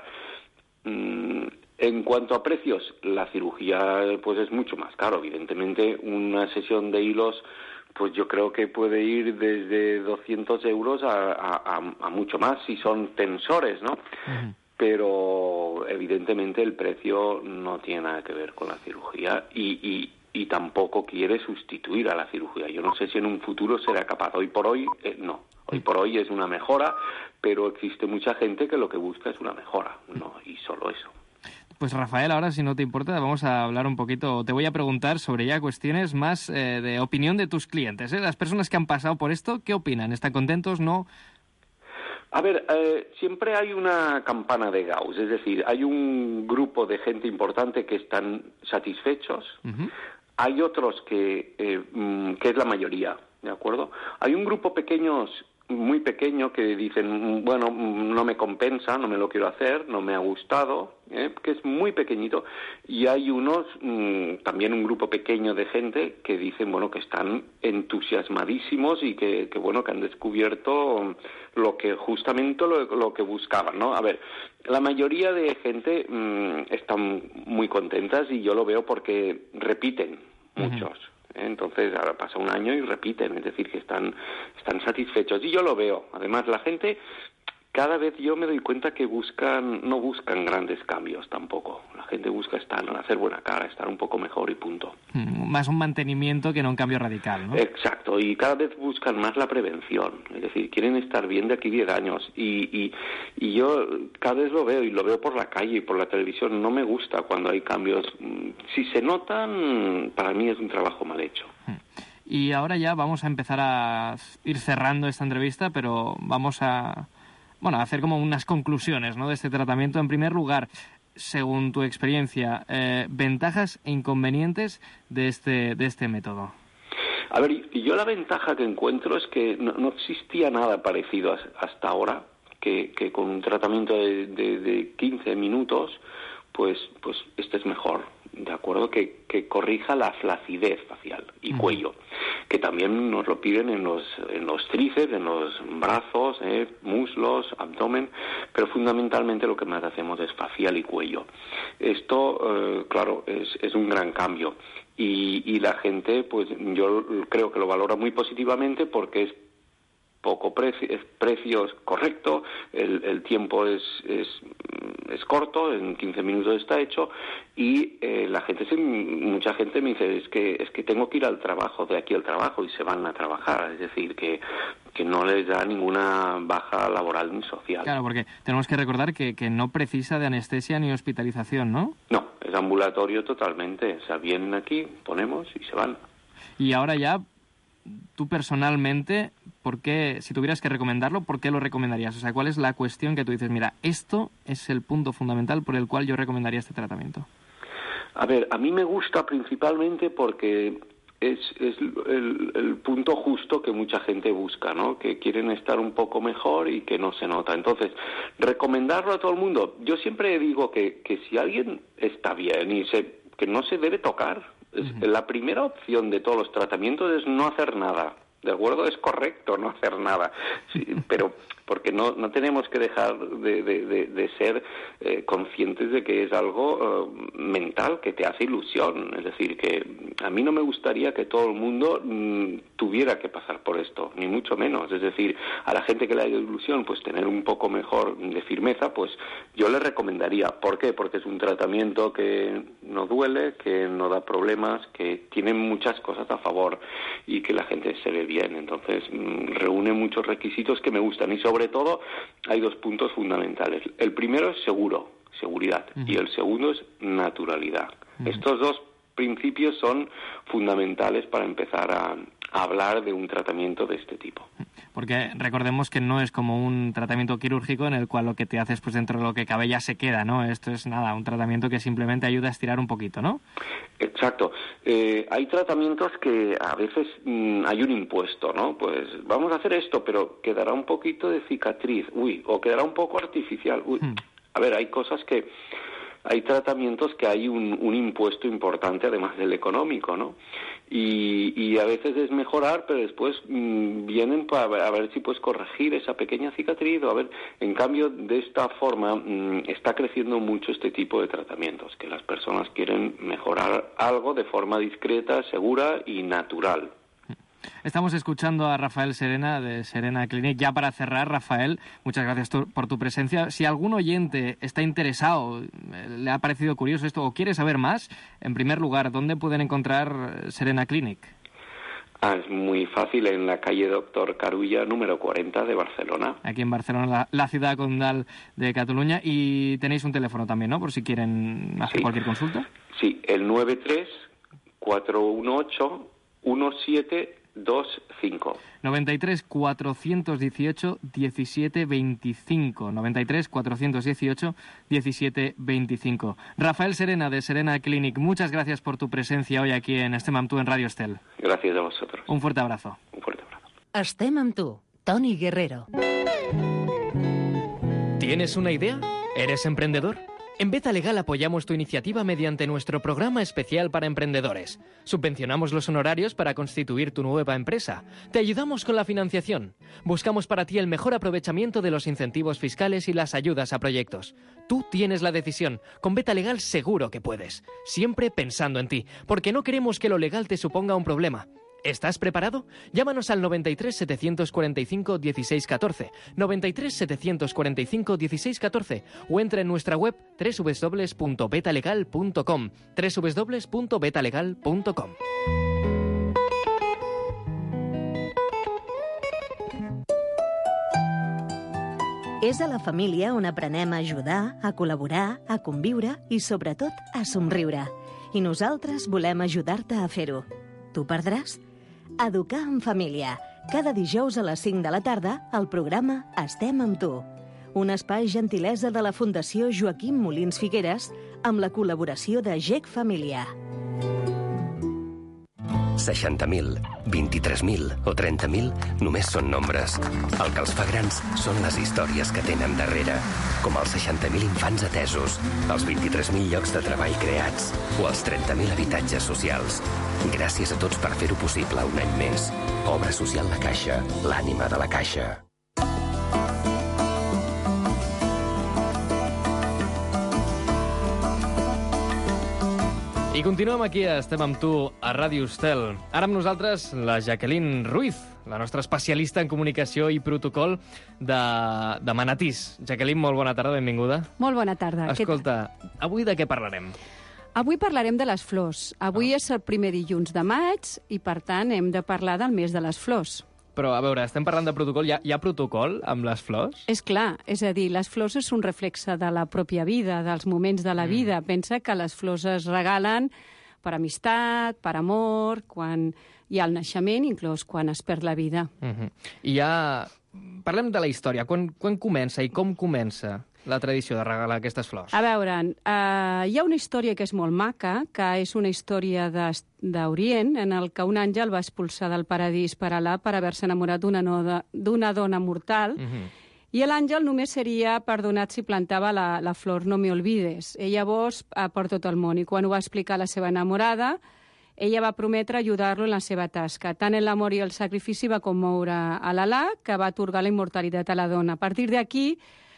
Mm, en cuanto a precios, la cirugía pues es mucho más caro. Evidentemente, una sesión de hilos pues yo creo que puede ir desde doscientos euros a, a, a mucho más si son tensores, ¿no? Uh-huh. Pero evidentemente el precio no tiene nada que ver con la cirugía y, y, y tampoco quiere sustituir a la cirugía. Yo no sé si en un futuro será capaz. Hoy por hoy, eh, no. Hoy por hoy es una mejora, pero existe mucha gente que lo que busca es una mejora, ¿no? Y solo eso. Pues Rafael, ahora si no te importa vamos a hablar un poquito, te voy a preguntar sobre ya cuestiones más eh, de opinión de tus clientes, ¿eh? Las personas que han pasado por esto, ¿qué opinan? ¿Están contentos? ¿No? A ver, eh, siempre hay una campana de Gauss, es decir, hay un grupo de gente importante que están satisfechos, uh-huh. Hay otros que, eh, que es la mayoría, ¿de acuerdo? Hay un grupo pequeños muy pequeño que dicen, bueno, no me compensa, no me lo quiero hacer, no me ha gustado, ¿eh? Que es muy pequeñito, y hay unos, mmm, también un grupo pequeño de gente que dicen, bueno, que están entusiasmadísimos y que, que bueno, que han descubierto lo que justamente lo, lo que buscaban, ¿no? A ver, la mayoría de gente mmm, están muy contentas y yo lo veo porque repiten muchos. Uh-huh. Entonces, ahora pasa un año y repiten, es decir, que están, están satisfechos. Y yo lo veo. Además, la gente, cada vez yo me doy cuenta que buscan, no buscan grandes cambios tampoco. La gente busca estar, hacer buena cara, estar un poco mejor y punto. Mm, más un mantenimiento que no un cambio radical, ¿no? Exacto, y cada vez buscan más la prevención. Es decir, quieren estar bien de aquí diez años. Y, y, y yo cada vez lo veo, y lo veo por la calle y por la televisión. No me gusta cuando hay cambios. Si se notan, para mí es un trabajo mal hecho. Y ahora ya vamos a empezar a ir cerrando esta entrevista, pero vamos a... Bueno, hacer como unas conclusiones, ¿no?, de este tratamiento. En primer lugar, según tu experiencia, eh, ventajas e inconvenientes de este, de este método. A ver, y yo la ventaja que encuentro es que no, no existía nada parecido hasta ahora, que, que con un tratamiento de, de, de quince minutos, pues, pues este es mejor, ¿de acuerdo? Que, que corrija la flacidez facial y uh-huh. cuello, que también nos lo piden en los, en los tríceps, en los brazos, eh, muslos, abdomen, pero fundamentalmente lo que más hacemos es facial y cuello. Esto, eh, claro, es, es un gran cambio y, y la gente, pues yo creo que lo valora muy positivamente porque es poco precio, es precio es correcto, el, el tiempo es, es es corto, en quince minutos está hecho y eh, la gente, se, mucha gente me dice es que es que tengo que ir al trabajo, de aquí al trabajo y se van a trabajar, es decir, que, que no les da ninguna baja laboral ni social. Claro, porque tenemos que recordar que, que no precisa de anestesia ni hospitalización, ¿no? No, es ambulatorio totalmente, o sea, vienen aquí, ponemos y se van. Y ahora ya, tú personalmente, ¿por qué, si tuvieras que recomendarlo, por qué lo recomendarías? O sea, ¿cuál es la cuestión que tú dices, mira, esto es el punto fundamental por el cual yo recomendaría este tratamiento? A ver, a mí me gusta principalmente porque es, es el, el punto justo que mucha gente busca, ¿no? Que quieren estar un poco mejor y que no se nota. Entonces, recomendarlo a todo el mundo. Yo siempre digo que, que si alguien está bien y se, que no se debe tocar, Uh-huh. la primera opción de todos los tratamientos es no hacer nada, ¿de acuerdo? Es correcto no hacer nada, sí, pero porque no, no tenemos que dejar de, de, de, de ser eh, conscientes de que es algo eh, mental, que te hace ilusión. Es decir, que a mí no me gustaría que todo el mundo mm, tuviera que pasar por esto, ni mucho menos. Es decir, a la gente que le haya ilusión, pues tener un poco mejor de firmeza, pues yo le recomendaría. ¿Por qué? Porque es un tratamiento que no duele, que no da problemas, que tiene muchas cosas a favor y que la gente se ve bien. Entonces, mm, reúne muchos requisitos que me gustan y sobre Sobre todo, hay dos puntos fundamentales. El primero es seguro, seguridad, uh-huh. y el segundo es naturalidad. Uh-huh. Estos dos principios son fundamentales para empezar a, a hablar de un tratamiento de este tipo. Porque recordemos que no es como un tratamiento quirúrgico en el cual lo que te haces pues dentro de lo que cabe ya se queda, ¿no? Esto es nada, un tratamiento que simplemente ayuda a estirar un poquito, ¿no? Exacto. Eh, hay tratamientos que a veces mmm, hay un impuesto, ¿no? Pues vamos a hacer esto, pero quedará un poquito de cicatriz, uy, o quedará un poco artificial, uy. Hmm. A ver, hay cosas que... Hay tratamientos que hay un, un impuesto importante, además del económico, ¿no? Y, y a veces es mejorar, pero después mmm, vienen para ver, a ver si puedes corregir esa pequeña cicatriz. O a ver, en cambio, de esta forma mmm, está creciendo mucho este tipo de tratamientos, que las personas quieren mejorar algo de forma discreta, segura y natural. Estamos escuchando a Rafael Serena de Serena Clinic. Ya para cerrar, Rafael, muchas gracias tu, por tu presencia. Si algún oyente está interesado, le ha parecido curioso esto o quiere saber más, en primer lugar, ¿dónde pueden encontrar Serena Clinic? Ah, es muy fácil, en la calle Doctor Carulla, número cuarenta de Barcelona. Aquí en Barcelona, la, la ciudad condal de Cataluña. Y tenéis un teléfono también, ¿no? Por si quieren hacer sí. cualquier consulta. Sí, el nueve tres cuatro uno ocho uno siete dos cinco. noventa y tres, cuatrocientos dieciocho, diecisiete veinticinco. noventa y tres, cuatrocientos dieciocho, diecisiete veinticinco. Rafael Serena, de Serena Clinic, muchas gracias por tu presencia hoy aquí en Estem amb tu en Radio Estel. Gracias a vosotros. Un fuerte abrazo. Un fuerte abrazo. Estem amb tu, Toni Guerrero. ¿Tienes una idea? ¿Eres emprendedor? En Beta Legal apoyamos tu iniciativa mediante nuestro programa especial para emprendedores. Subvencionamos los honorarios para constituir tu nueva empresa. Te ayudamos con la financiación. Buscamos para ti el mejor aprovechamiento de los incentivos fiscales y las ayudas a proyectos. Tú tienes la decisión. Con Beta Legal seguro que puedes. Siempre pensando en ti, porque no queremos que lo legal te suponga un problema. ¿Estás preparado? Llámanos al noventa y tres, setecientos cuarenta y cinco, dieciséis catorce, noventa y tres, setecientos cuarenta y cinco, dieciséis catorce o entra en nuestra web doble u doble u doble u punto betalegal punto com, doble u doble u doble u punto betalegal punto com. És a la família on aprenem a ajudar, a col·laborar, a conviure i, sobretot, a somriure. I nosaltres volem ajudar-te a fer-ho. Tu perdràs? Educar en família. Cada dijous a les cinc de la tarda, al programa Estem amb tu. Un espai gentilesa de la Fundació Joaquim Molins Figueres amb la col·laboració de G E C Família. seixanta mil, vint-i-tres mil o trenta mil només són nombres. El que els fa grans són les històries que tenen darrere, com els seixanta mil infants atesos, els vint-i-tres mil llocs de treball creats o els trenta mil habitatges socials. Gràcies a tots per fer-ho possible un any més. Obra Social La Caixa, l'ànima de la Caixa. I continuem aquí, Estem amb tu, a Ràdio Estel. Ara amb nosaltres la Jacqueline Ruiz, la nostra especialista en comunicació i protocol de, de Manatís. Jacqueline, molt bona tarda, benvinguda. Molt bona tarda. Escolta, avui de què parlarem? Avui parlarem de les flors. Avui ah. és el primer dilluns de maig i, per tant, hem de parlar del mes de les flors. Però, a veure, estem parlant de protocol. Hi ha, hi ha protocol amb les flors? És clar. És a dir, les flors és un reflexe de la pròpia vida, dels moments de la vida. Mm. Pensa que les flors es regalen per amistat, per amor, quan hi ha el naixement, inclús quan es perd la vida. Mm-hmm. I ja... Parlem de la història. Quan, quan comença i com comença la tradició de regalar aquestes flors? A veure, uh, hi ha una història que és molt maca, que és una història d'Orient, en el que un àngel va expulsar del paradís per Alà per haver-se enamorat d'una d'una dona mortal, uh-huh. i l'àngel només seria perdonat si plantava la, la flor No me olvides. Ell llavors uh, per tot el món, i quan ho va explicar a la seva enamorada, ella va prometre ajudar-lo en la seva tasca. Tant en l'amor i el sacrifici va commoure a l'Alà, que va atorgar la immortalitat a la dona. A partir d'aquí,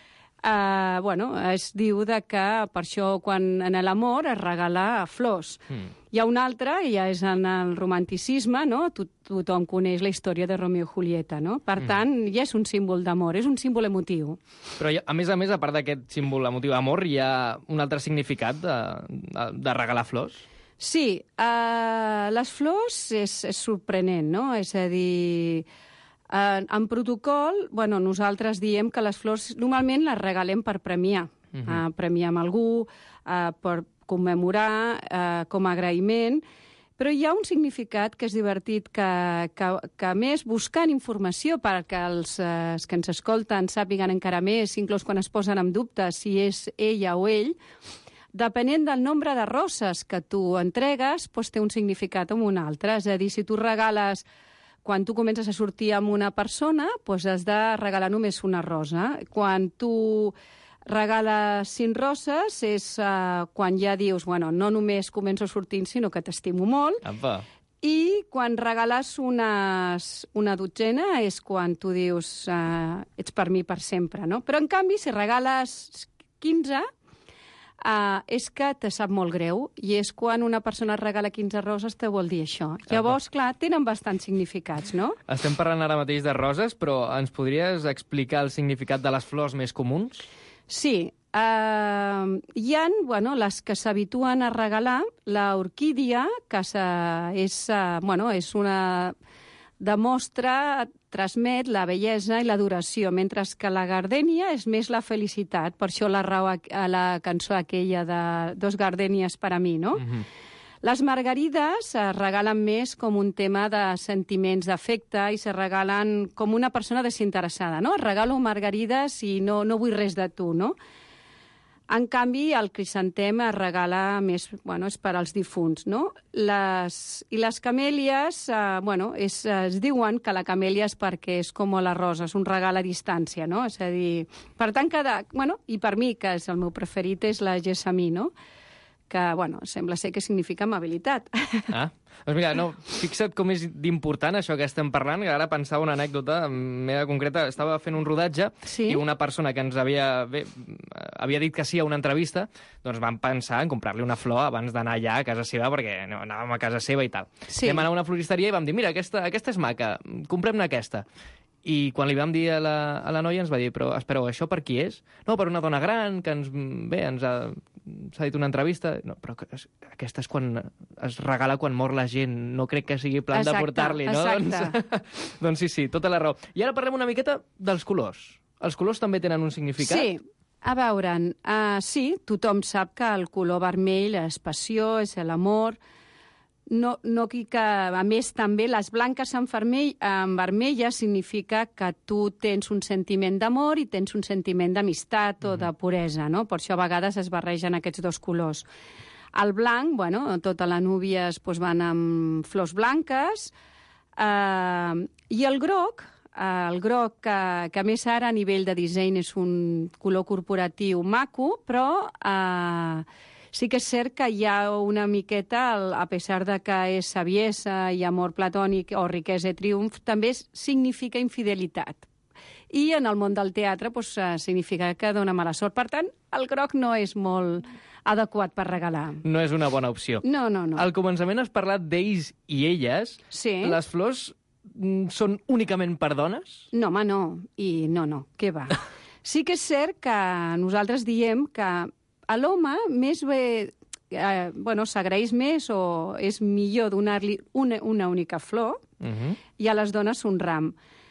eh, bueno, es diu de que per això quan en l'amor es regala flors. Mm. Hi ha una altra, i ja és en el romanticisme, no? Tot, tothom coneix la història de Romeo i Julieta, no? Per mm. tant, ja és un símbol d'amor, és un símbol emotiu. Però, a més a més, a part d'aquest símbol emotiu d'amor, hi ha un altre significat de, de, de regalar flors? Sí, uh, les flors és, és sorprenent, no? És a dir, uh, en protocol, bueno, nosaltres diem que les flors normalment les regalem per premiar. Uh-huh. uh, premiar amb algú, uh, per commemorar, uh, com a agraïment, però hi ha un significat que és divertit, que, que, que a més, buscant informació perquè els uh, que ens escolten sàpiguen encara més, inclús quan es posen en dubte si és ella o ell, depenent del nombre de roses que tu entregues, doncs té un significat o un altre. És a dir, si tu regales, quan tu comences a sortir amb una persona, doncs has de regalar només una rosa. Quan tu regales cinc roses és uh, quan ja dius, bueno, no només començo sortint, sinó que t'estimo molt. Apa. I quan regales unes, una dotzena és quan tu dius, uh, ets per mi per sempre, no? Però, en canvi, si regales quinze... Uh, és que te sap molt greu, i és quan una persona regala quinze roses te vol dir això. Llavors, clar, tenen bastants significats, no? Estem parlant ara mateix de roses, però ens podries explicar el significat de les flors més comuns? Sí. Uh, hi ha, bueno, les que s'habituen a regalar, l'orquídia, que és, uh, bueno, és una... demostra, transmet la bellesa i l'adoració, mentre que la gardènia és més la felicitat. Per això la raó a la cançó aquella de Dos gardènies per a mi, no? Mm-hmm. Les margarides es regalen més com un tema de sentiments d'afecte i se regalen com una persona desinteressada, no? Regalo margarides i no, no vull res de tu, no? En canvi, el crisantem es regala més, bueno, és per als difunts, no? Les, I les camèlies, eh, bueno, és, es diuen que la camèlia és perquè és com la rosa, és un regal a distància, no? És a dir, per tant, cada... Bueno, i per mi, que és el meu preferit, és la gessamí, no? Que, bueno, sembla ser que significa amabilitat. Ah, doncs mira, no, fixa't com és d'important això que estem parlant, que ara pensava una anècdota meva concreta. Estava fent un rodatge sí? i una persona que ens havia, bé, havia dit que sí a una entrevista, doncs vam pensar en comprar-li una flor abans d'anar allà a casa seva, perquè no, anàvem a casa seva i tal. Sí. Vam anar a una floristeria i vam dir, mira, aquesta, aquesta és maca, comprem-ne aquesta. I quan li vam dir a la, a la noia ens va dir, però espereu, això per qui és? No, per una dona gran que ens, bé, ens ha, s'ha dit una entrevista. No, però que, aquesta és quan es regala quan mor la gent. No crec que sigui plan exacte, de portar-li, no? Exacte. Doncs, doncs sí, sí, tota la raó. I ara parlem una miqueta dels colors. Els colors també tenen un significat? Sí. A veure, uh, sí, tothom sap que el color vermell és passió, és l'amor. No, no que, a més, també les blanques en, vermell, en vermella significa que tu tens un sentiment d'amor i tens un sentiment d'amistat mm-hmm. o de puresa, no? Per això a vegades es barregen aquests dos colors. El blanc, bueno, tota la núvia es doncs, van amb flors blanques, eh, i el groc, eh, el groc que, que a més ara a nivell de disseny és un color corporatiu maco, però... Eh, sí que és cert que hi ha una miqueta, a pesar de que és saviesa i amor platònic o riquesa i triomf, també significa infidelitat. I en el món del teatre doncs, significa que dona mala sort. Per tant, el groc no és molt adequat per regalar. No és una bona opció. No, no, no. Al començament has parlat d'ells i elles. Sí. Les flors són únicament per dones? No, home, no. I no, no, què va. Sí que és cert que nosaltres diem que a l'home més bé, eh, bueno, s'agraeix més o és millor donar-li una, una única flor uh-huh. i a les dones un ram.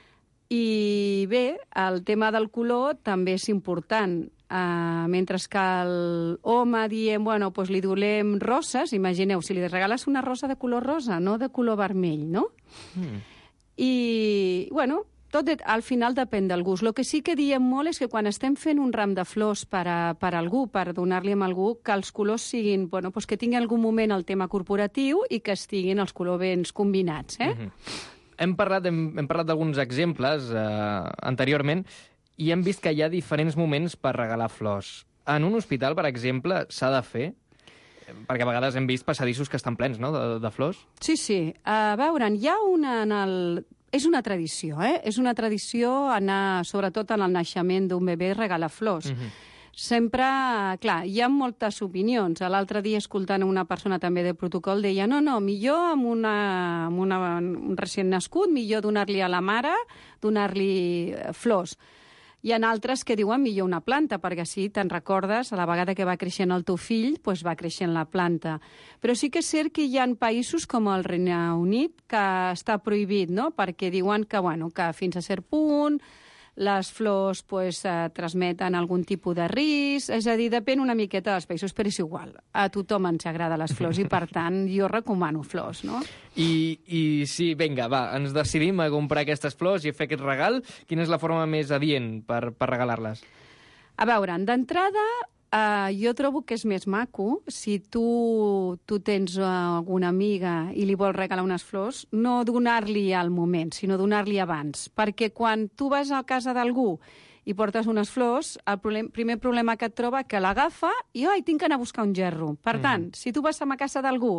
I bé, el tema del color també és important. Uh, mentre que l'home diem, bueno, doncs li dolem roses, imagineu, si li regales una rosa de color rosa, no de color vermell, no? Mm. I, bueno... Tot al final depèn del gust. El que sí que diem molt és que quan estem fent un ram de flors per a, per a algú, per donar-li a algú, que els colors siguin, bueno, doncs que tingui algun moment el tema corporatiu i que estiguin els colors ben combinats. Eh? Mm-hmm. Hem parlat, hem, hem parlat d'alguns exemples eh, anteriorment i hem vist que hi ha diferents moments per regalar flors. En un hospital, per exemple, s'ha de fer? Perquè a vegades hem vist passadissos que estan plens, no?, de, de flors. Sí, sí. A veure, hi ha una en el... És una tradició, eh? És una tradició anar, sobretot en el naixement d'un bebè, regalar flors. Mm-hmm. Sempre, clar, hi ha moltes opinions. L'altre dia, escoltant una persona també de protocol, deia no, no, millor amb, una, amb una, un recient nascut, millor donar-li a la mare, donar-li flors. Hi ha altres que diuen millor una planta, perquè així te'n recordes, a la vegada que va creixent el teu fill, doncs va creixent la planta. Però sí que és cert que hi ha països com el Regne Unit que està prohibit, no?, perquè diuen que, bueno, que fins a cert punt les flors pues, eh, transmeten algun tipus de risc, és a dir, depèn una miqueta dels països, però és igual. A tothom ens agrada les flors i, per tant, jo recomano flors, no? I, i sí, vinga, va, ens decidim a comprar aquestes flors i a fer aquest regal. Quina és la forma més adient per, per regalar-les? A veure, d'entrada, Uh, jo trobo que és més maco si tu, tu tens uh, alguna amiga i li vols regalar unes flors, no donar-li al moment, sinó donar-li abans. Perquè quan tu vas a casa d'algú i portes unes flors, el problem, primer problema que et troba que l'agafa i ai, tinc que anar a buscar un gerro. Per tant, mm. si tu vas a casa d'algú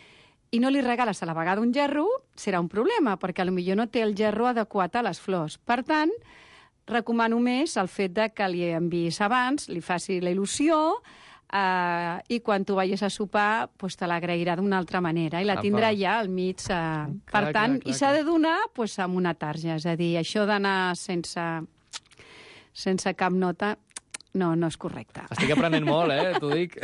i no li regales a la vegada un gerro, serà un problema, perquè potser no té el gerro adequat a les flors. Per tant, recomano més el fet de que li enviïs abans, li faci la il·lusió, Uh, I quan tu vagis a sopar, pues, te l'agrairà d'una altra manera i la tindrà ja al mig. Uh, per clar, tant, clar, i s'ha de donar pues, amb una tarja. És a dir, això d'anar sense, sense cap nota no, no és correcte. Estic aprenent molt, eh? T'ho dic.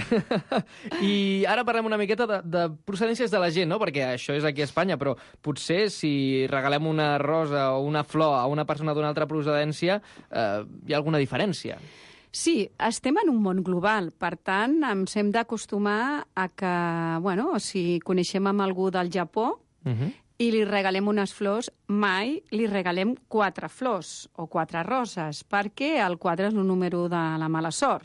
I ara parlem una miqueta de, de procedències de la gent, no? Perquè això és aquí a Espanya, però potser si regalem una rosa o una flor a una persona d'una altra procedència, eh, hi ha alguna diferència? Sí, estem en un món global, per tant, ens hem d'acostumar a que, bueno, si coneixem amb algú del Japó uh-huh. i li regalem unes flors, mai li regalem quatre flors o quatre roses, perquè el quatre és un número de la mala sort.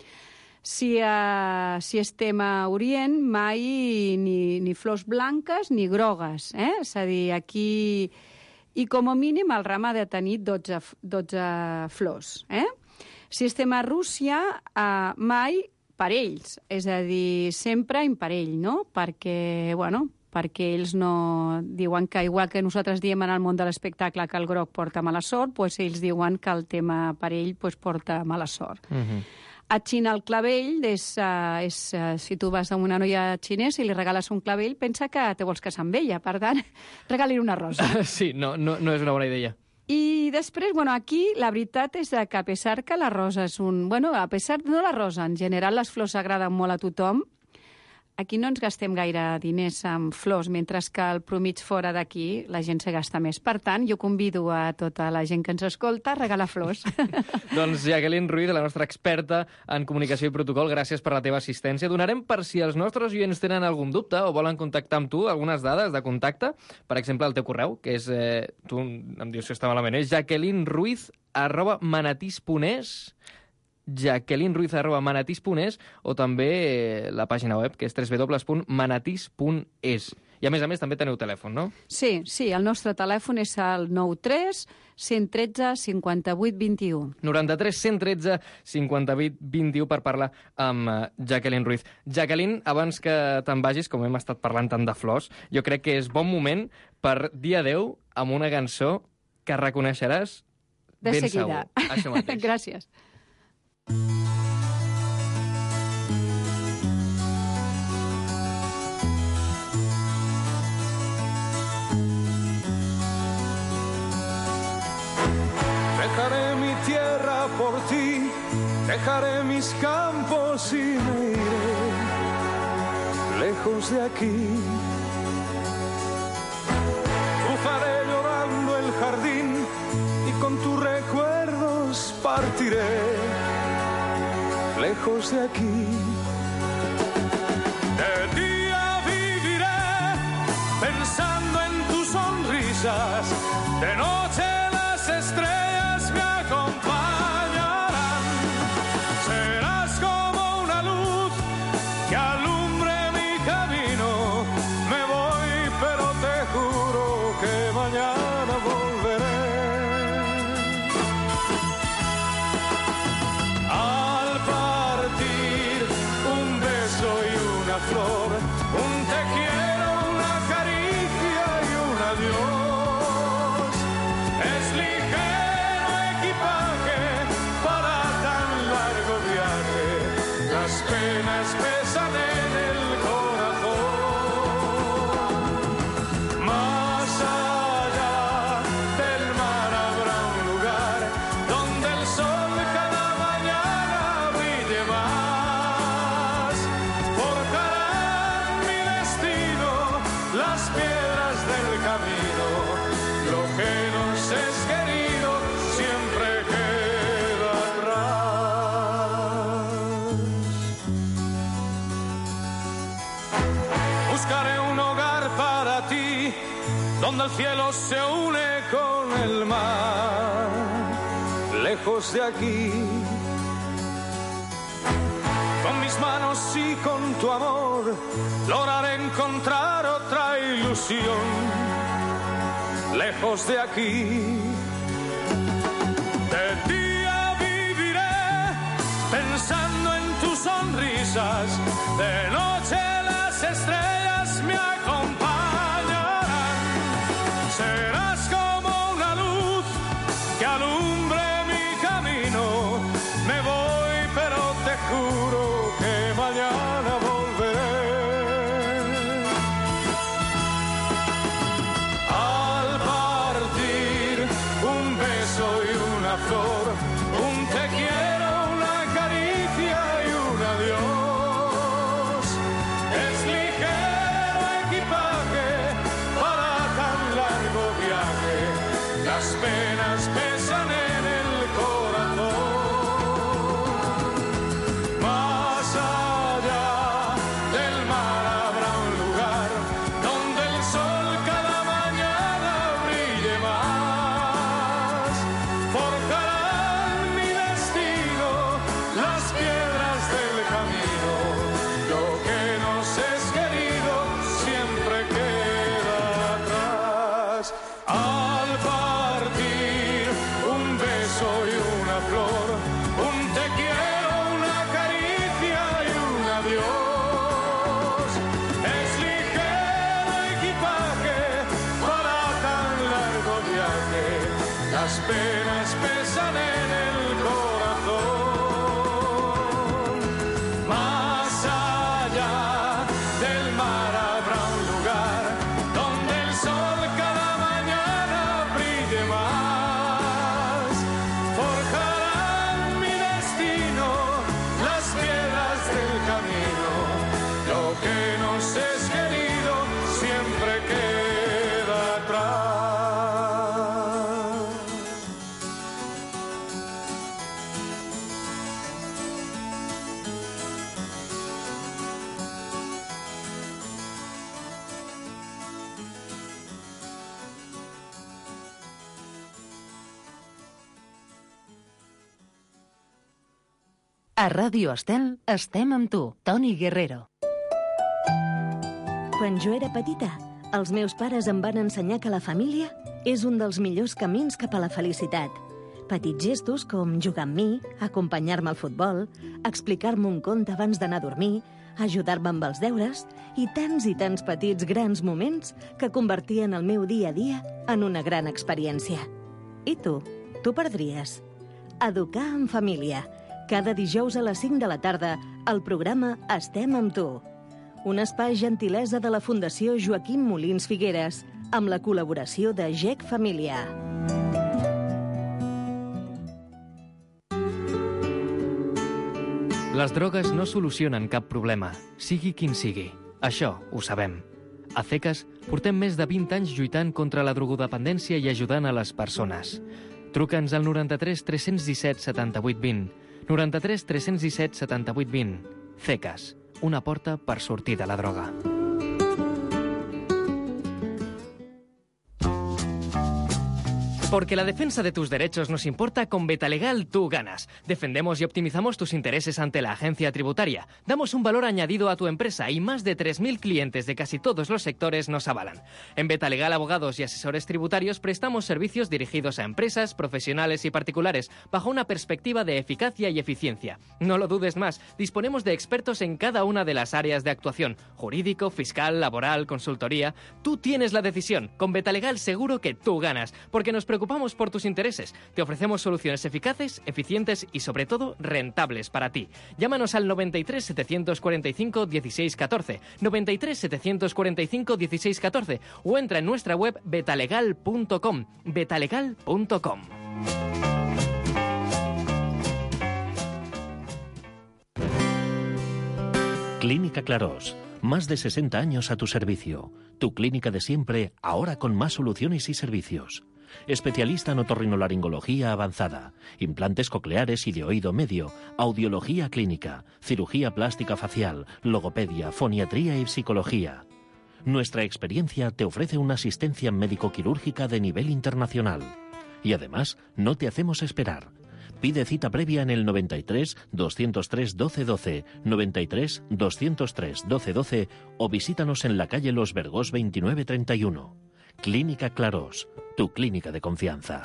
Si, uh, si estem a Orient, mai ni, ni flors blanques ni grogues, eh? És a dir, aquí... I com a mínim el ram ha de tenir dotze, dotze flors, eh? Si estem a Rússia, eh, mai parells, és a dir, sempre imparell, no? Perquè, bueno, perquè ells no diuen que, igual que nosaltres diem en el món de l'espectacle que el groc porta mala sort, doncs ells diuen que el tema parell doncs, porta mala sort. Uh-huh. A Xina el clavell, és, uh, és, uh, si tu vas a una noia xinesa i li regales un clavell, pensa que te vols casar amb ella, per tant, regali una rosa. Sí, no, no, no és una bona idea. I després, bueno, aquí la veritat és que a pesar que la rosa és un... Bueno, a pesar, no la rosa, en general les flors agraden molt a tothom, aquí no ens gastem gaire diners amb flors, mentre que al promig fora d'aquí la gent se gasta més. Per tant, jo convido a tota la gent que ens escolta a regalar flors. Doncs Jacqueline Ruiz, la nostra experta en comunicació i protocol, gràcies per la teva assistència. Donarem, per si els nostres oients tenen algun dubte o volen contactar amb tu, algunes dades de contacte. Per exemple, el teu correu, que és... Eh, tu em dius si està malament, és jacqueline ruiz arroba manatís punt es, jacqueline ruiz arroba manatís punt es, o també eh, la pàgina web, que és w w w punt manatís punt es. I a més a més també teniu telèfon, no? Sí, sí, el nostre telèfon és el nou tres cent tretze cinquanta-vuit vint-i-u. noranta-tres cent tretze cinquanta-vuit vint-i-u per parlar amb uh, Jacqueline Ruiz. Jacqueline, abans que te'n vagis, com hem estat parlant tant de flors, jo crec que és bon moment per dir adeu amb una cançó que reconeixeràs de ben seguida. segur. Això mateix. Gràcies. Dejaré mi tierra por ti, dejaré mis campos y me iré lejos de aquí. Cruzaré llorando el jardín y con tus recuerdos partiré lejos de aquí. De día viviré pensando en tus sonrisas, de noche las estrellas me acompañarán. Serás como una luz que alumbre mi camino. Me voy, pero te juro que mañana volveré. Al partir, un beso y una flor, un te quiero, una caricia y un adiós. Es ligero equipaje para tan largo viaje, las penas pesan en el corazón. Más allá del mar habrá un lugar donde el sol cada mañana brille más. Forjarán mi destino las piedras del camino. Lo que nos es querido siempre queda atrás. Buscaré un hogar para ti, donde el cielo se une con el mar, lejos de aquí. Con mis manos y con tu amor lograré encontrar otra ilusión, lejos de aquí. De día viviré pensando en tus sonrisas, de noche las estrellas me acompañarán. Serás como una luz que alumbre mi camino. Me voy, pero te juro que A Ràdio Estel estem amb tu, Toni Guerrero. Quan jo era petita, els meus pares em van ensenyar que la família és un dels millors camins cap a la felicitat. Petits gestos com jugar amb mi, acompanyar-me al futbol, explicar-me un conte abans d'anar a dormir, ajudar-me amb els deures i tants i tants petits grans moments que convertien el meu dia a dia en una gran experiència. I tu? Tu perdries? Educar en família. Cada dijous a les cinc de la tarda, al programa Estem amb tu. Un espai gentilesa de la Fundació Joaquim Molins Figueres, amb la col·laboració de G E C Família. Les drogues no solucionen cap problema, sigui quin sigui. Això ho sabem. A C E C A S portem més de vint anys lluitant contra la drogodependència i ajudant a les persones. Truca'ns al noranta-tres tres-cents disset setanta-vuit vint. noranta-tres tres-cents disset setanta-vuit vint. C E C A S, una porta per sortir de la droga. Porque la defensa de tus derechos nos importa, con Betalegal tú ganas. Defendemos y optimizamos tus intereses ante la agencia tributaria. Damos un valor añadido a tu empresa y más de tres mil clientes de casi todos los sectores nos avalan. En Betalegal Abogados y Asesores Tributarios prestamos servicios dirigidos a empresas, profesionales y particulares bajo una perspectiva de eficacia y eficiencia. No lo dudes más, disponemos de expertos en cada una de las áreas de actuación: jurídico, fiscal, laboral, consultoría. Tú tienes la decisión. Con Betalegal seguro que tú ganas, porque nos preocupamos por tus intereses. Te ofrecemos soluciones eficaces, eficientes y, sobre todo, rentables para ti. Llámanos al noventa y tres setecientos cuarenta y cinco dieciséis catorce, noventa y tres setecientos cuarenta y cinco dieciséis catorce o entra en nuestra web betalegal punto com. betalegal punto com. Clínica Clarós. Más de sesenta años a tu servicio. Tu clínica de siempre, ahora con más soluciones y servicios. Especialista en otorrinolaringología avanzada, implantes cocleares y de oído medio, audiología clínica, cirugía plástica facial, logopedia, foniatría y psicología. Nuestra experiencia te ofrece una asistencia médico-quirúrgica de nivel internacional. Y además, no te hacemos esperar. Pide cita previa en el noventa y tres doscientos tres doce doce, noventa y tres doscientos tres doce doce o visítanos en la calle Los Vergós veintinueve treinta y uno. Clínica Clarós, tu clínica de confianza.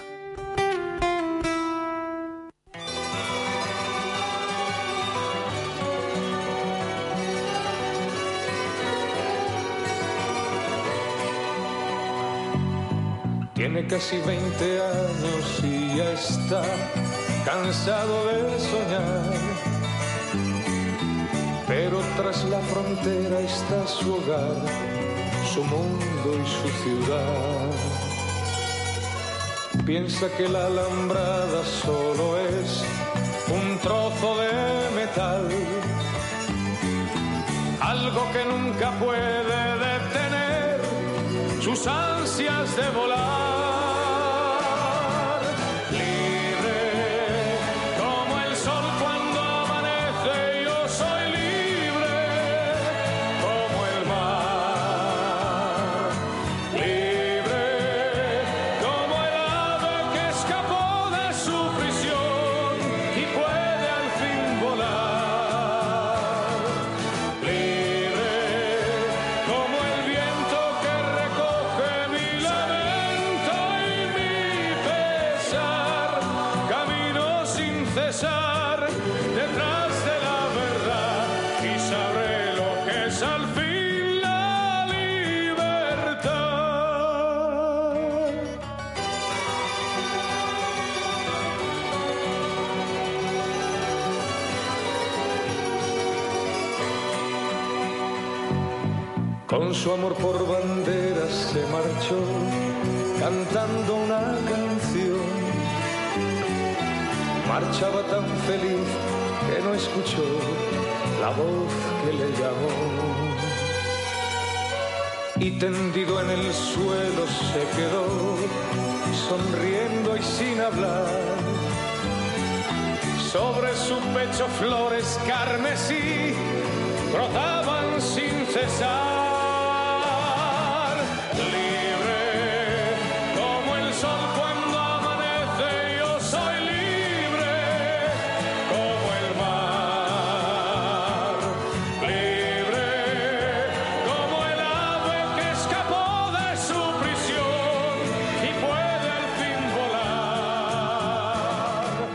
Tiene casi veinte años y ya está cansado de soñar, pero tras la frontera está su hogar, su mundo y su ciudad. Piensa que la alambrada solo es un trozo de metal, algo que nunca puede detener sus ansias de volar. Con su amor por banderas se marchó, cantando una canción. Marchaba tan feliz que no escuchó la voz que le llamó. Y tendido en el suelo se quedó, sonriendo y sin hablar. Sobre su pecho flores carmesí brotaban sin cesar. Como el mar.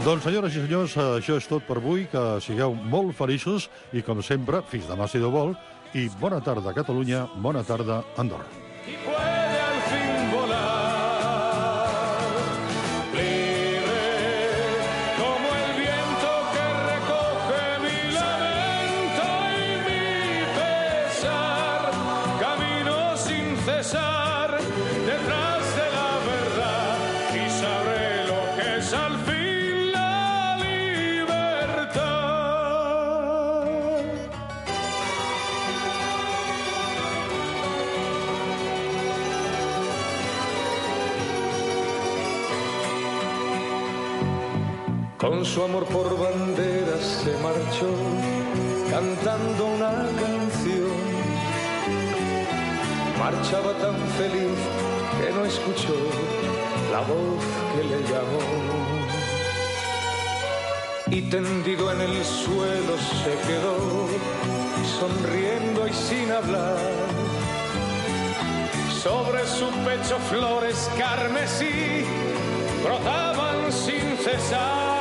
Doncs, senyores i senyors, això és tot per avui. Que sigueu molt feliços i, com sempre, fins demà si Déu vol. I bona tarda, Catalunya. Bona tarda, Andorra. Con su amor por banderas se marchó, cantando una canción. Marchaba tan feliz que no escuchó la voz que le llamó. Y tendido en el suelo se quedó, sonriendo y sin hablar. Sobre su pecho flores carmesí brotaban sin cesar.